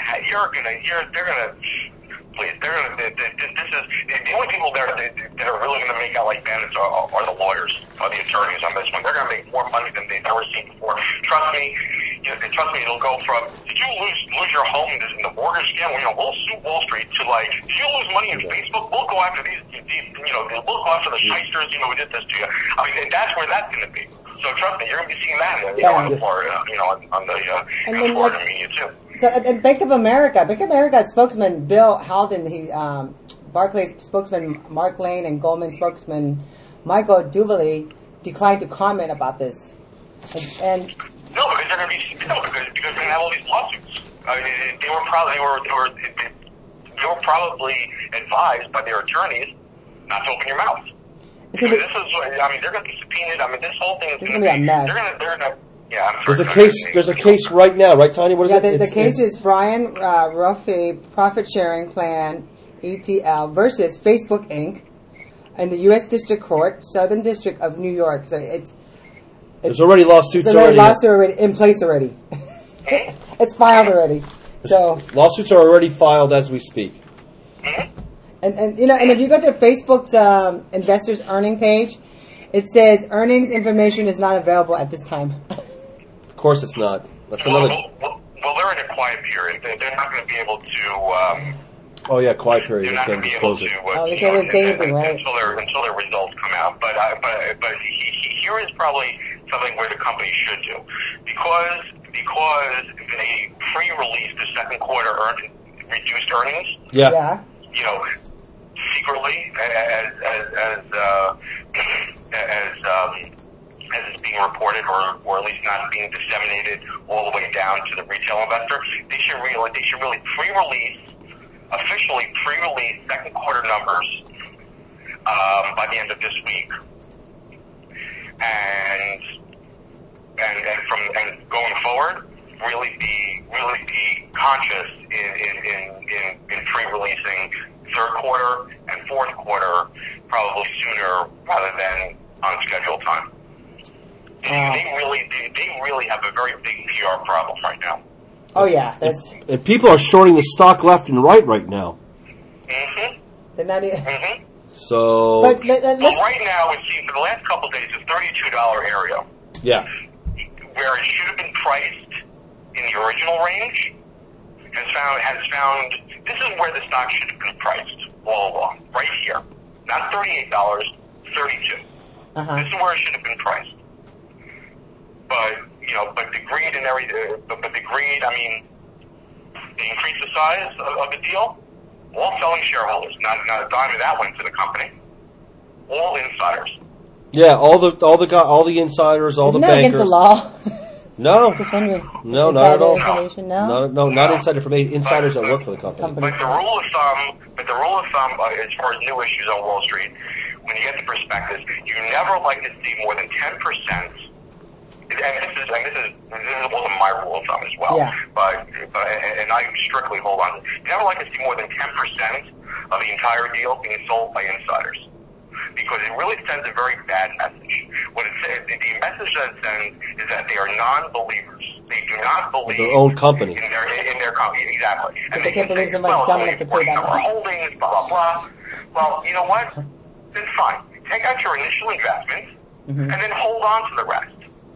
Please, the only people that are really going to make out like bandits are the lawyers, are the attorneys on this one. They're going to make more money than they've ever seen before. Trust me, it'll go from, did you lose your home in the mortgage scam? We'll sue Wall Street, to like, did you lose money in Facebook? We'll go after we'll go after the shysters, we did this to you. I mean, and that's where that's going to be. So trust me, you're going to be seeing that, on the Florida, on the Florida media too. So at Bank of America spokesman Bill Halden, Barclays spokesman Mark Lane, and Goldman spokesman Michael Duvally declined to comment about this. And no, because they're going to be because they're going to have all these lawsuits. They were probably advised by their attorneys not to open your mouth. They're going to be subpoenaed. I mean, this whole thing is going to be a mess. They're going to. Yeah, I'm sorry. There's a case right now, right, Tanya? What is it? The case is Brian Ruffey Profit Sharing Plan ETL versus Facebook Inc. in the U.S. District Court, Southern District of New York. So there's already lawsuits already in place already. It's filed already. So lawsuits are already filed as we speak. And if you go to Facebook's investors earning page, it says earnings information is not available at this time. Of course it's not. That's another. Well, they're in a quiet period. They're not going to be able to. Oh yeah, quiet period. They're not going to be able to. They can't even say anything, right? Until their results come out. But here is probably something where the company should do, because they pre-released the second quarter reduced earnings. Yeah. Secretly, as it's being reported, or at least not being disseminated all the way down to the retail investor, they should really officially pre-release second quarter numbers by the end of this week, and going forward, really be conscious in pre-releasing third quarter and fourth quarter probably sooner rather than on scheduled time. They really have a very big PR problem right now. Oh yeah, that's. And people are shorting the stock left and right now. Mm-hmm. They're not even. Mm-hmm. So. But right now, it seems for the last couple of days, the $32 area. Yeah. Where it should have been priced in the original range, has found this is where the stock should have been priced all along, right here. Not $38, $32. This is where it should have been priced. But the greed and everything. But the greed, I mean, they increased the size of the deal. All selling shareholders, not a dime of that went to the company. All insiders. Yeah, all the insiders, all Isn't the that bankers. against the law? No, Just wondering. No, not at all. No, not insider information. Insiders that work for the company. But the rule of thumb, as far as new issues on Wall Street, when you get the prospectus, you never like to see more than 10%. And this is also my rule of thumb as well. Yeah. But I strictly hold on. You never like to see more than 10% of the entire deal being sold by insiders, because it really sends a very bad message. What it says, the message that it sends is that they are non-believers. They do not believe their own company. in their company. Exactly. And they can't believe somebody's dumb enough to pay that much. Holdings, blah blah blah. Well, you know what? Then fine. Take out your initial investment and then hold on to the rest.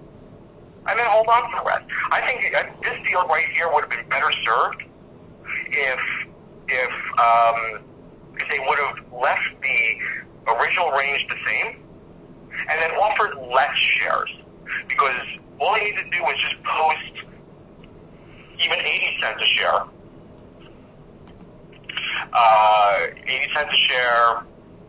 I think this deal right here would have been better served if they would have left the original range the same and then offered less shares, because all they need to do was just post even 80 cents a share. 80 cents a share,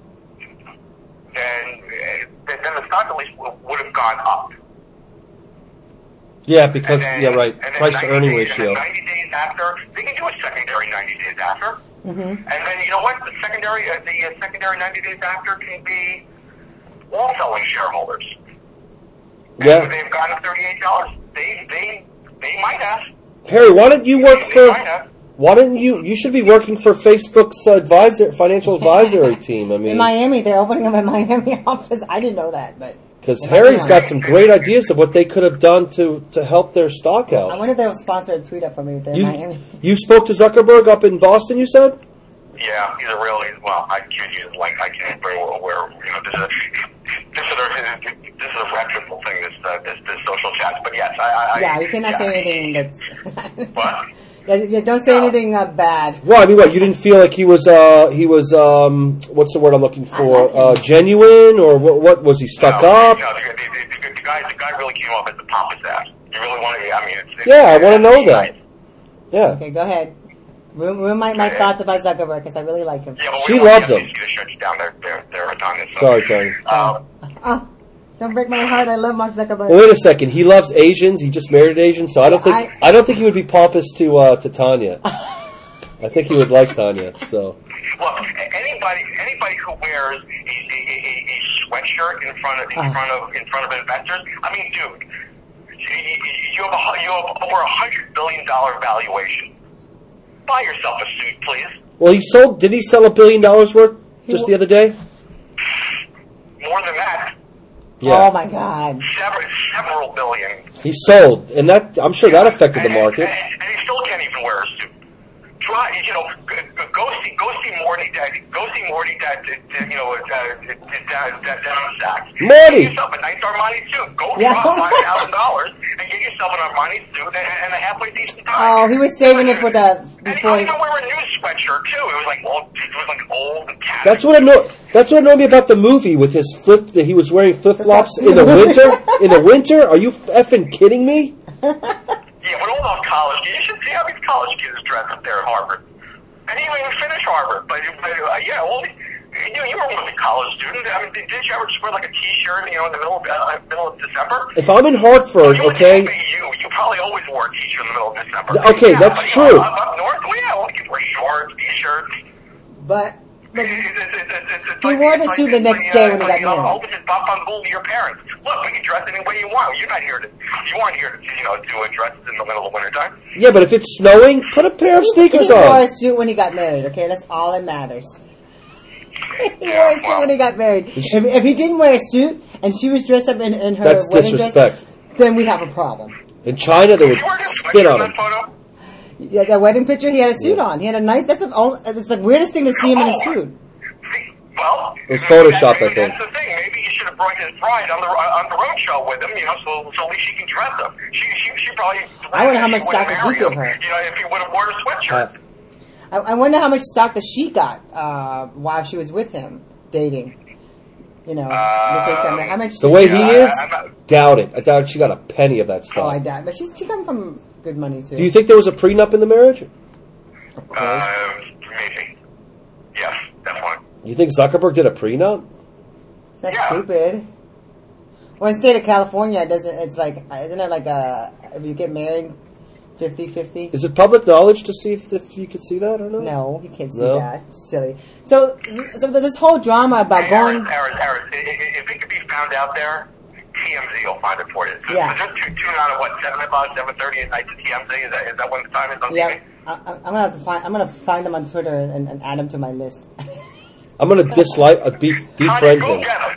then the stock at least would have gone up. Yeah, because right, and then price to earning ratio. And then 90 days after, they can do a secondary 90 days after. And then you know what? The secondary 90 days after can be all selling shareholders. Yeah. And they've gotten $38. They might have. Harry, why don't you work They might have. Why don't you should be working for Facebook's financial advisory team. I mean, in Miami, they're opening up a Miami office. I didn't know that, but. Because Harry's got some great ideas of what they could have done to help their stock out. I wonder if they'll sponsor a tweet up for me if they're in Miami. You spoke to Zuckerberg up in Boston, you said? Yeah, he's a really, well, I can't use like I can't very well where, this is a reputable thing, this social chat. But yes, you cannot say anything that's... What? Yeah, don't say anything bad. Well, I mean, what, you didn't feel like he was what's the word I'm looking for? Genuine, or what was he stuck up? No, the guy really came off as a pompous ass. You really want to, I mean, I want to know that. Yeah. Okay, go ahead. Ruin my thoughts about Zuckerberg, because I really like him. Yeah, she loves him. He's going to shut you down there, Tanya. Sorry, Tony. Don't break my heart. I love Mark Zuckerberg. Well, wait a second. He loves Asians. He just married an Asian, so I don't think he would be pompous to Tanya. I think he would like Tanya. So. Well, anybody who wears a sweatshirt in front of investors, I mean, dude, you have over $100 billion valuation. Buy yourself a suit, please. Well, did he sell $1 billion worth just the other day? More than that. Yeah. Oh my God! Several billion. He sold, and I'm sure that affected the market. And he still can't even wear a suit. Try, go see Morty. Go see Morty. Down Sachs. Morty. Get yourself a nice Armani suit. Go drop $5,000 and get yourself an Armani suit and a halfway decent tie. Oh, he was saving it for the before. And he wear a new sweatshirt too. It was like old and tattered. That's what annoyed me about the movie with his that he was wearing flip flops in the winter. In the winter, are you effing kidding me? Yeah, but all those college kids, you should see how these college kids dress up there at Harvard. And he didn't even finish Harvard, but yeah, well, you were once a college student. I mean, didn't you ever just wear like a T-shirt, in the middle of December? If I'm in Hartford, okay. You probably always wore a T-shirt in the middle of December. Okay, that's true. Up north, well, you wear shorts, T-shirts. But he wore the suit the next day when he got married. Open his butt on bull to your parents. Look, we can dress any way you want. You aren't here to dress in the middle of wintertime. Yeah, but if it's snowing, put a pair of sneakers on. He wore on. a suit when he got married. Okay, that's all that matters. He wore a suit when he got married. If he didn't wear a suit and she was dressed up in her That's wedding disrespect. dress, then we'd have a problem. In China, they would You weren't spit on him. that photo? Yeah, that wedding picture, he had a suit on. He had a nice. It's the weirdest thing to see him in a suit. Well, It was Photoshop, maybe I think. That's the thing. Maybe you should have brought his bride on the road show with him, so at least she can dress him. She probably. I wonder how much stock would does he give her. If he would have worn a sweatshirt. I wonder how much stock that she got while she was with him, dating. How much? The way he Yeah, is, I'm not- doubt it. I doubt she got a penny of that Oh, stuff. I doubt. But she comes from good money too. Do you think there was a prenup in the marriage? Of course. Maybe. Yes, definitely. You think Zuckerberg did a prenup? It's not Yeah. stupid. Well, in the state of California, isn't it like if you get married, 50-50? Is it public knowledge to see if you could see that or not? No, you can't see No? that. It's silly. So this whole drama about going. Aaron, if it could be found out there, TMZ will find it for you. So Yeah. just tune out at 7 o'clock, 7:30 at night to TMZ. Is that when the time is on Yeah, TV? I'm gonna have to find. I'm gonna find them on Twitter and add them to my list. I'm going to defriend Go him. get them.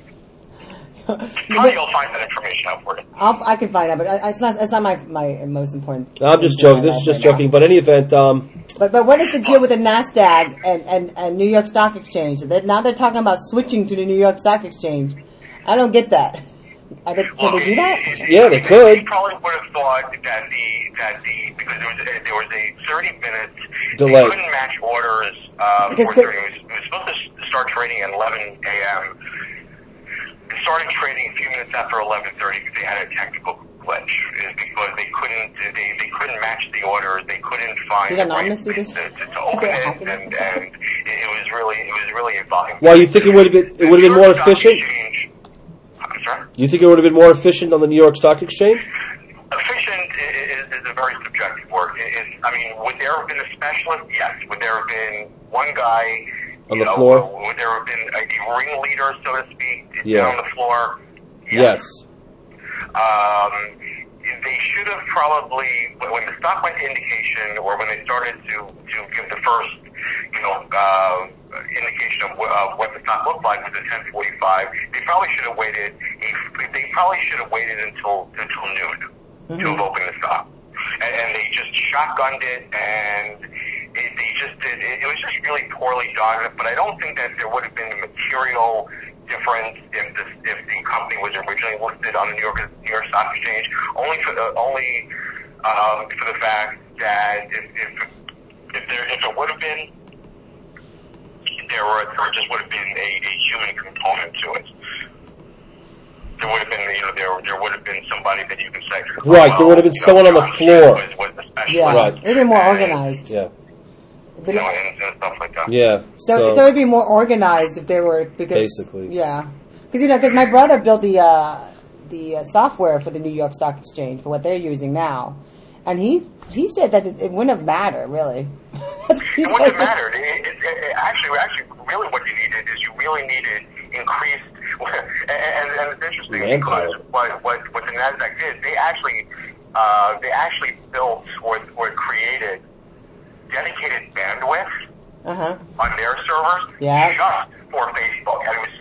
You'll find that information out for you. I can find out, but it's not my most important. No, I'm just thing in joking. my This is life just right now. joking. But any event, But what is the deal with the NASDAQ and New York Stock Exchange? Now they're talking about switching to the New York Stock Exchange. I don't get that. Can they do that? Yeah, they could. You probably would have thought that because there was a 30-minute Delay. They couldn't match orders Because before 30. It was supposed to start trading at 11 a.m. It started trading a few minutes after 11:30 because they had a technical glitch. Is because they couldn't match the orders. They couldn't find Did the Anonymous do right this? place to open it, and it was really a volume. well, you think it would have been more efficient? I'm sorry? You think it would have been more efficient on the New York Stock Exchange? Efficient is a very subjective word. Would there have been a specialist? Yes. Would there have been one guy On the floor? Would there have been a ringleader, so to speak, Yeah. on the floor? Yes. They should have probably, when the stock went to indication, or when they started to give the first, indication of what the stock looked like was at 10:45. They probably should have waited. They probably should have waited until noon to have opened the stock, and they just shotgunned it, and they just did. It was just really poorly done. But I don't think that there would have been a material difference if the company was originally listed on the New York Stock Exchange, only for the fact that if it would have been, there just would have been a human component to it. There would have been, there would have been somebody that you can say, Right, there would have been someone on the John floor. was the specialist. Yeah, Right. it'd be more organized. Yeah. But And stuff like that. Yeah. so it'd be more organized if they were Basically. Yeah, because my brother built the software for the New York Stock Exchange for what they're using now, and he said that it wouldn't have mattered really. It wouldn't have mattered. Actually, really what you needed is you really needed increased, and it's interesting Manpower. because what the NASDAQ did, they actually built or created dedicated bandwidth on their servers just for Facebook, and it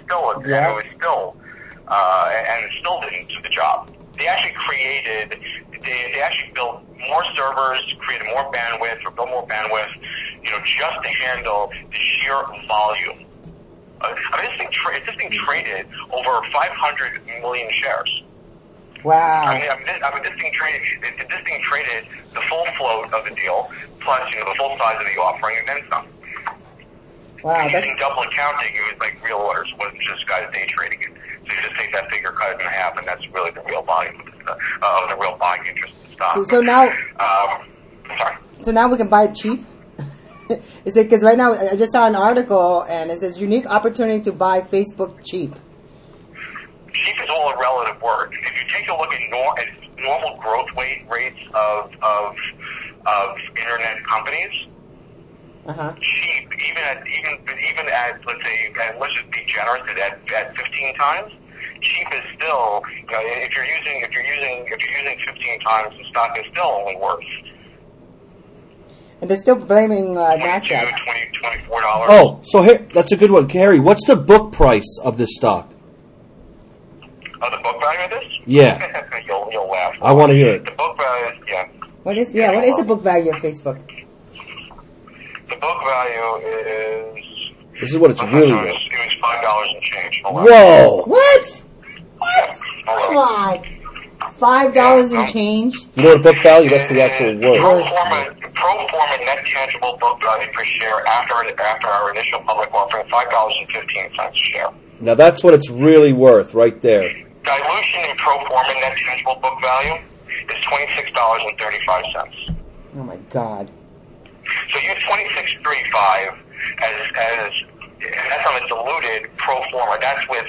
still didn't do the job. They actually they actually built more servers, created more bandwidth, or built more bandwidth, just to handle the sheer volume. This thing traded over 500 million shares. Wow. This thing traded the full float of the deal, plus the full size of the offering, and then some. Wow, Using double accounting, it was like real orders. It wasn't just guys day trading it. So you just take that figure, cut it in half, and that's really the real volume of the real buying interest in the stock. So now, sorry. So now we can buy it cheap. Is it because right now I just saw an article and it says unique opportunity to buy Facebook cheap. Cheap is all a relative word. If you take a look at normal growth rates of internet companies, cheap, even at let's say, and let's just be generous at 15 times, cheap is still, if you're using 15 times, the stock is still only worth And they're still blaming NASDAQ. $24. Oh, so here, that's a good one. Harry, what's the book price of this stock? Oh, the book value of this? Yeah. You'll laugh. I want to hear it. The book value, yeah. What is the book value of Facebook? The book value is... This is what it's really worth. It was $5 and change. Hold on. Whoa! What? What? Hold Come on. on. $5 and change? You know what book value? That's the actual word. Pro forma net tangible book value per share after our initial public offering, $5.15 a share. Now that's what it's really worth, right there. Dilution in pro forma net tangible book value is $26.35. Oh my God. So use $26.35 as that's on a diluted pro forma. That's with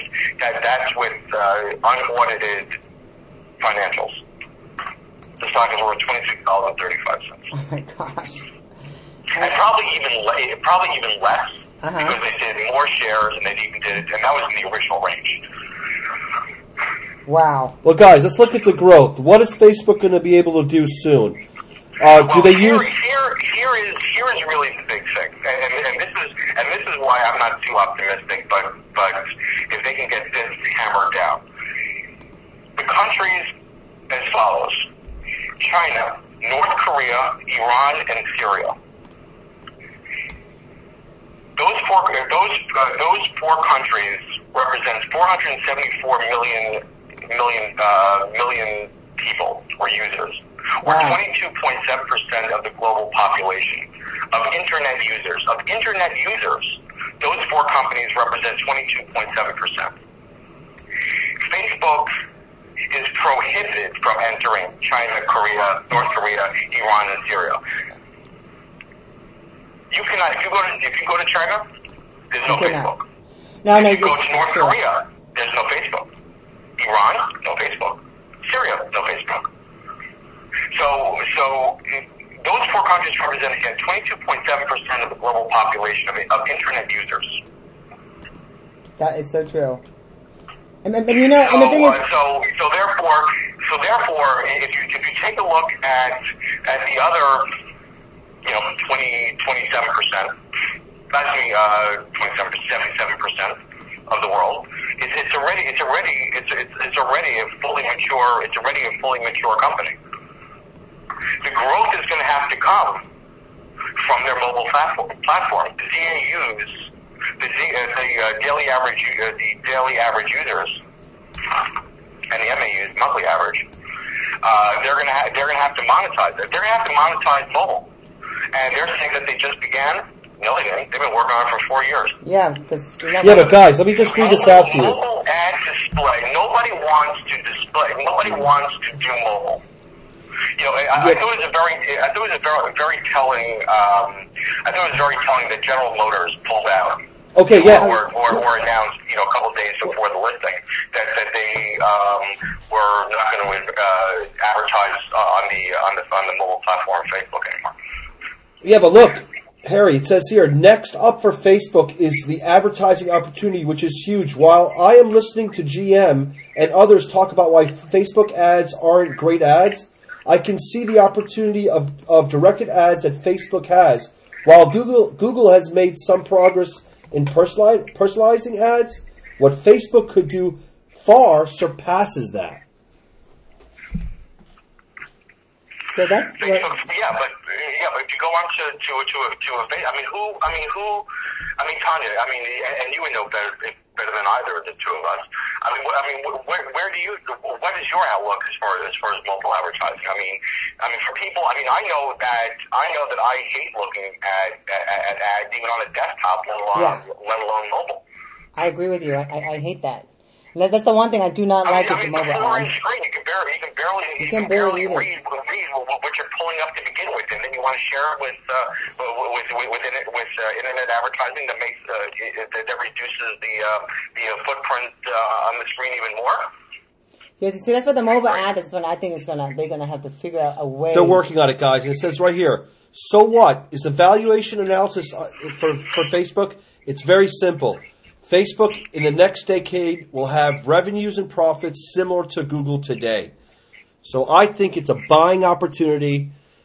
unaudited financials. The stock is worth $26.35. Oh my gosh. And probably even less because they did more shares and and that was in the original range. Wow. Well, guys, let's look at the growth. What is Facebook going to be able to do soon? Do they use? Here is really the big thing, and this is why I'm not too optimistic. But if they can get this hammered down, the countries as follows: China, North Korea, Iran, and Syria. Those four countries represent 474 million people or users. Or 22.7% of the global population of internet users. Of internet users, those four companies represent 22.7%. Facebook is prohibited from entering China, Korea, North Korea, Iran, and Syria. You cannot. If you go to China, there's no Facebook. No, if you go to North Korea, there's no Facebook. Iran, no Facebook. Syria, no Facebook. So those four countries represent again 22.7% of the global population of internet users. That is so true. And you know, and the thing is, so therefore, if you take a look at the other, 27%, that's 77% of the world. It's already a fully mature company. The growth is going to have to come from their mobile platform. The DAUs, the daily average users, and the MAUs, monthly average. They're going to have to monetize it. They're going to have to monetize mobile, and they're saying that they just began. No, they didn't. They've been working on it for 4 years. Yeah, but guys, let me just read this out to you. Mobile ad display. Nobody wants to display. Nobody wants to do mobile. I thought it was very telling. I thought it was very telling that General Motors pulled out. Okay, yeah. Or announced, a couple of days before the listing that they were not going to advertise on the mobile platform Facebook anymore. Yeah, but look, Harry, it says here, next up for Facebook is the advertising opportunity, which is huge. While I am listening to GM and others talk about why Facebook ads aren't great ads, I can see the opportunity of directed ads that Facebook has. While Google has made some progress in personalizing ads, what Facebook could do far surpasses that. So that's but if you go on to Tanya, and you would know better than either of the two of us. What is your outlook as far as mobile advertising? For people, I know that I hate looking at ads even on a desktop, let alone mobile. I agree with you. I hate that. That's the one thing I do not like is the mobile ads. Screen, you can barely read what you're pulling up to begin with, and then you want to share it with internet advertising that reduces the footprint on the screen even more. Yeah, see, that's what the mobile ad is. When I think they're gonna have to figure out a way. They're working on it, guys, and it says right here. So what is the valuation analysis for Facebook? It's very simple. Facebook in the next decade will have revenues and profits similar to Google today. So I think it's a buying opportunity.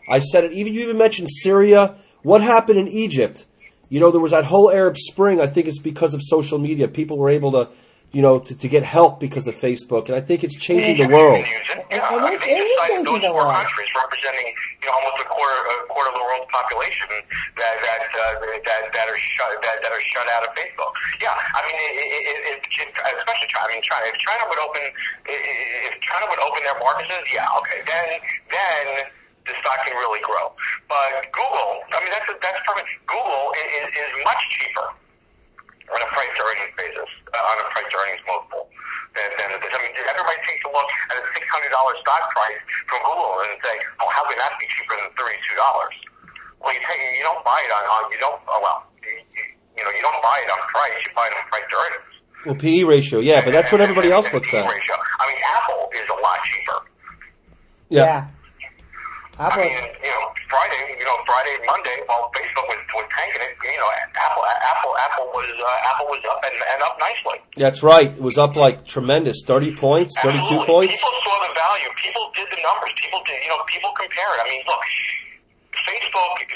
I said it. You even mentioned Syria. What happened in Egypt? You know, there was that whole Arab Spring. I think it's because of social media. People were able to, you know, to get help because of Facebook, and I think it's changing the world. It is changing the world. Countries representing, you know, almost a quarter of the world's population that are shut out of Facebook. Yeah, I mean, especially China. I mean, China. If China would open their markets, yeah, okay, then the stock can really grow. But Google, I mean, that's perfect. Google is much cheaper on a price to earnings basis, on a price to earnings multiple. Than this. I mean, everybody takes a look at a $600 stock price from Google and say, "Oh, how can that be cheaper than $32?" Well, you don't buy it you don't buy it on price. You buy it on price to earnings. Well, PE ratio, yeah, but that's what everybody else looks at. Ratio. I mean, Apple is a lot cheaper. Yeah. I mean, Friday, Monday, while Facebook was tanking it, you know, Apple was up and up nicely. That's right. It was up like tremendous, 30 points, 32 Absolutely. points. People saw the value. People did the numbers. People compare it. I mean, look, Facebook is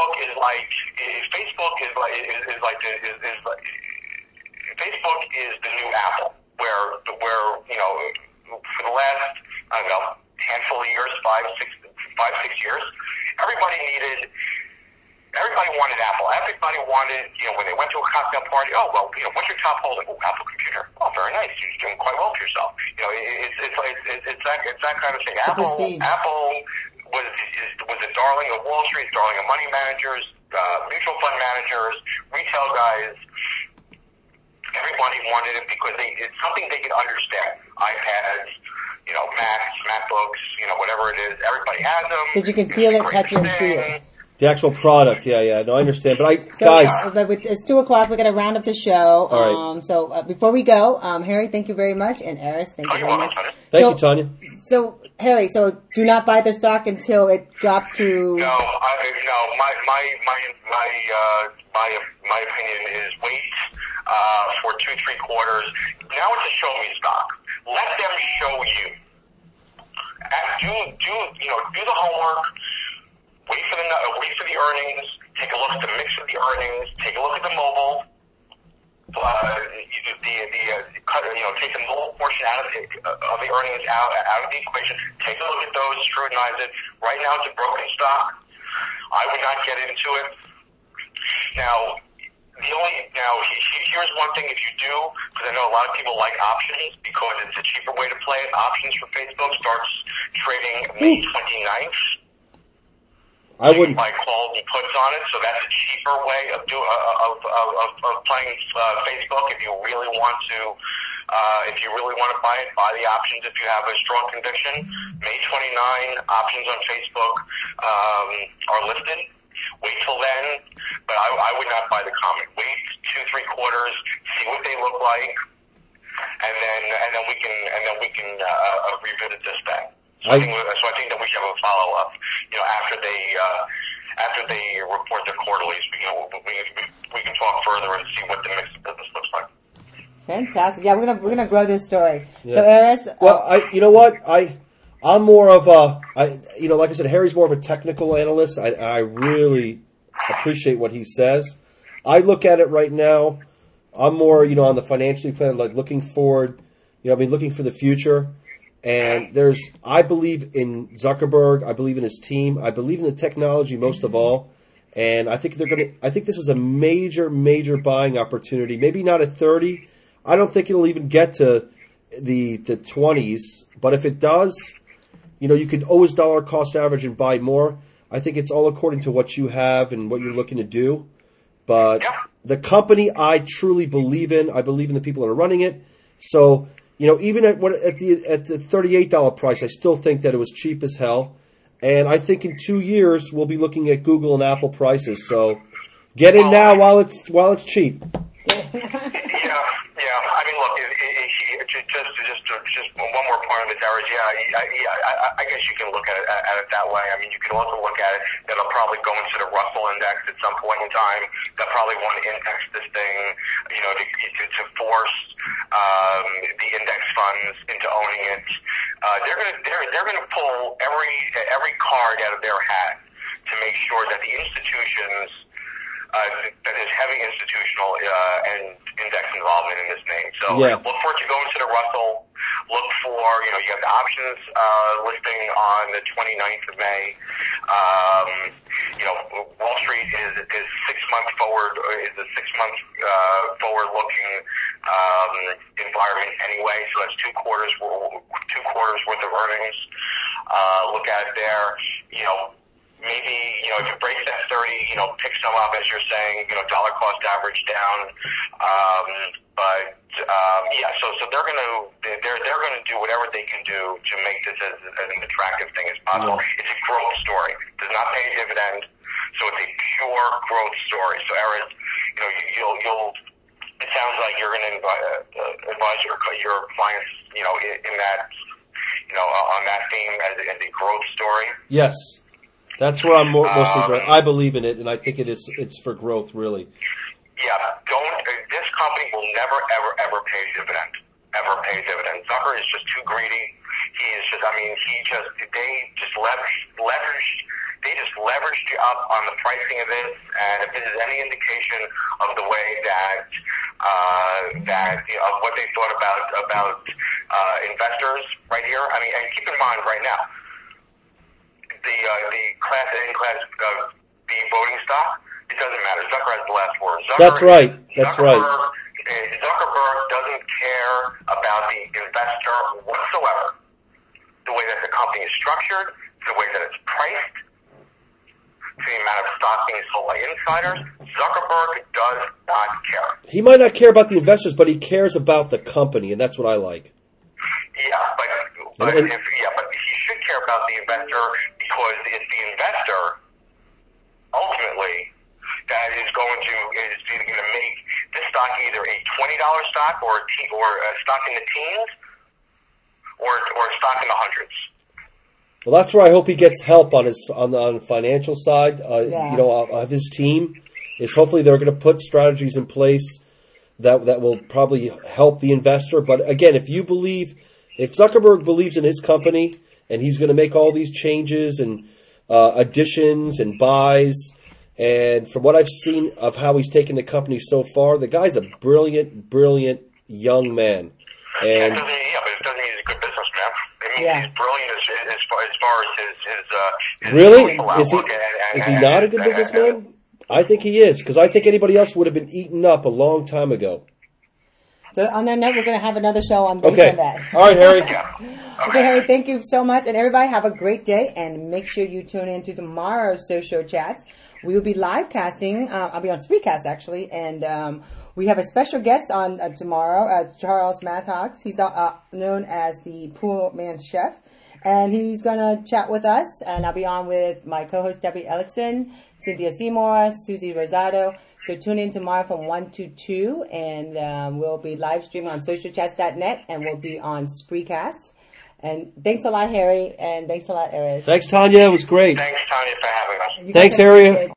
the new Apple, where you know, for the last, I don't know, handful of years, 5-6 years, everybody wanted Apple. Everybody wanted, you know, when they went to a cocktail party, oh, well, you know, what's your top holding? Oh, Apple computer. Oh, very nice. You're doing quite well for yourself. You know, it's that kind of thing. Apple was a darling of Wall Street, darling of money managers, mutual fund managers, retail guys. Everybody wanted it because it's something they could understand. iPads, you know, Macs, MacBooks, you know, whatever it is. Everybody has them. Because you can feel it, touch it, and see it. The actual product, yeah. No, I understand. But guys, it's 2:00. We're gonna round up the show. All right. So before we go, Harry, thank you very much, and Eris, thank you very much. Thank you, Tanya. So Harry, do not buy the stock until it drops to. No. My opinion is wait for 2-3 quarters. Now it's a show me stock. Let them show you. Do the homework. Wait for the earnings. Take a look at the mix of the earnings. Take a look at the mobile. Take the mobile portion out of the earnings out of the equation. Take a look at those. Scrutinize it. Right now, it's a broken stock. I would not get into it. Now, here's one thing if you do, because I know a lot of people like options because it's a cheaper way to play it. Options for Facebook starts trading May 29th. I wouldn't buy calls and puts on it, so that's a cheaper way of playing Facebook. If you really want to buy it, buy the options. If you have a strong conviction, May 29 options on Facebook are listed. Wait till then, but I would not buy the common. Wait 2-3 quarters, see what they look like, and then we can revisit this then. So I think that we should have a follow up. You know, after they report their quarterlies, we can talk further and see what the mix of business looks like. Fantastic. Yeah, we're gonna grow this story. Yeah. So Eris, you know what? I'm more of like I said, Harry's more of a technical analyst. I really appreciate what he says. I look at it right now. I'm more, on the financially plan, like looking forward. Looking for the future. And I believe in Zuckerberg. I believe in his team. I believe in the technology most of all. And I think this is a major, major buying opportunity. Maybe not at 30. I don't think it'll even get to the 20s. But if it does, you could always dollar cost average and buy more. I think it's all according to what you have and what you're looking to do. But the company I truly believe in. I believe in the people that are running it. So, even at the $38 price, I still think that it was cheap as hell. And I think in 2 years we'll be looking at Google and Apple prices. So get in now while it's cheap. Yeah. I mean, look, just one more point on this, Eric. I guess you can look at it that way. I mean, you can also look at it that it'll probably go into the Russell Index at some point in time. They'll probably want to index this thing, to force the index funds into owning it. They're gonna pull every card out of their hat to make sure that the institutions. That is heavy institutional and index involvement in this name. So look for it to go into the Russell. Look for, you have the options listing on the 29th of May. Wall Street is 6 months forward, is a 6 month forward-looking environment anyway. So that's 2 quarters worth of earnings. Look at it there. Maybe, if it breaks that 30, pick some up, as you're saying, dollar cost average down. So they're gonna do whatever they can do to make this as an attractive thing as possible. It's a growth story. It does not pay a dividend, so it's a pure growth story. So, Aaron, you'll. It sounds like you're gonna advise your clients, in that, on that theme as a growth story. Yes. That's where I'm mostly. I believe in it, and I think it's for growth, really. Yeah, this company will never, ever, ever pay a dividend. Ever pay a dividend. Zucker is just too greedy. They just leveraged you up on the pricing of this, and if this is any indication of the way that of what they thought about investors right here, and keep in mind right now, the Class A and Class B voting stock, it doesn't matter. Zucker has the last word. That's right. Zuckerberg doesn't care about the investor whatsoever. The way that the company is structured, the way that it's priced, the amount of stock being sold by insiders, Zuckerberg does not care. He might not care about the investors, but he cares about the company, and that's what I like. But he should care about the investor, because it's the investor ultimately that is going to make this stock either a $20 stock or a stock in the teens or a stock in the hundreds. Well, that's where I hope he gets help on the financial side. Of his team is hopefully they're going to put strategies in place that will probably help the investor. But again, if Zuckerberg believes in his company and he's going to make all these changes and additions and buys, and from what I've seen of how he's taken the company so far, the guy's a brilliant, brilliant young man. And but it doesn't mean he's a good businessman. He's brilliant as far as his really? Is he not a good businessman? I think he is, because I think anybody else would have been eaten up a long time ago. So on that note, we're going to have another show on that. All right, Harry. Okay, Harry, thank you so much. And everybody have a great day. And make sure you tune in to tomorrow's social chats. We will be live casting. I'll be on Spreecast, actually. And we have a special guest on tomorrow, Charles Mattox. He's known as the Pool Man Chef. And he's going to chat with us. And I'll be on with my co-host, Debbie Ellickson, Cynthia Seymour, Susie Rosado. So tune in tomorrow from 1 to 2, and we'll be live streaming on socialchats.net, and we'll be on Spreecast. And thanks a lot, Harry, and thanks a lot, Eris. Thanks, Tanya. It was great. Thanks, Tanya, for having us. Thanks, Harry.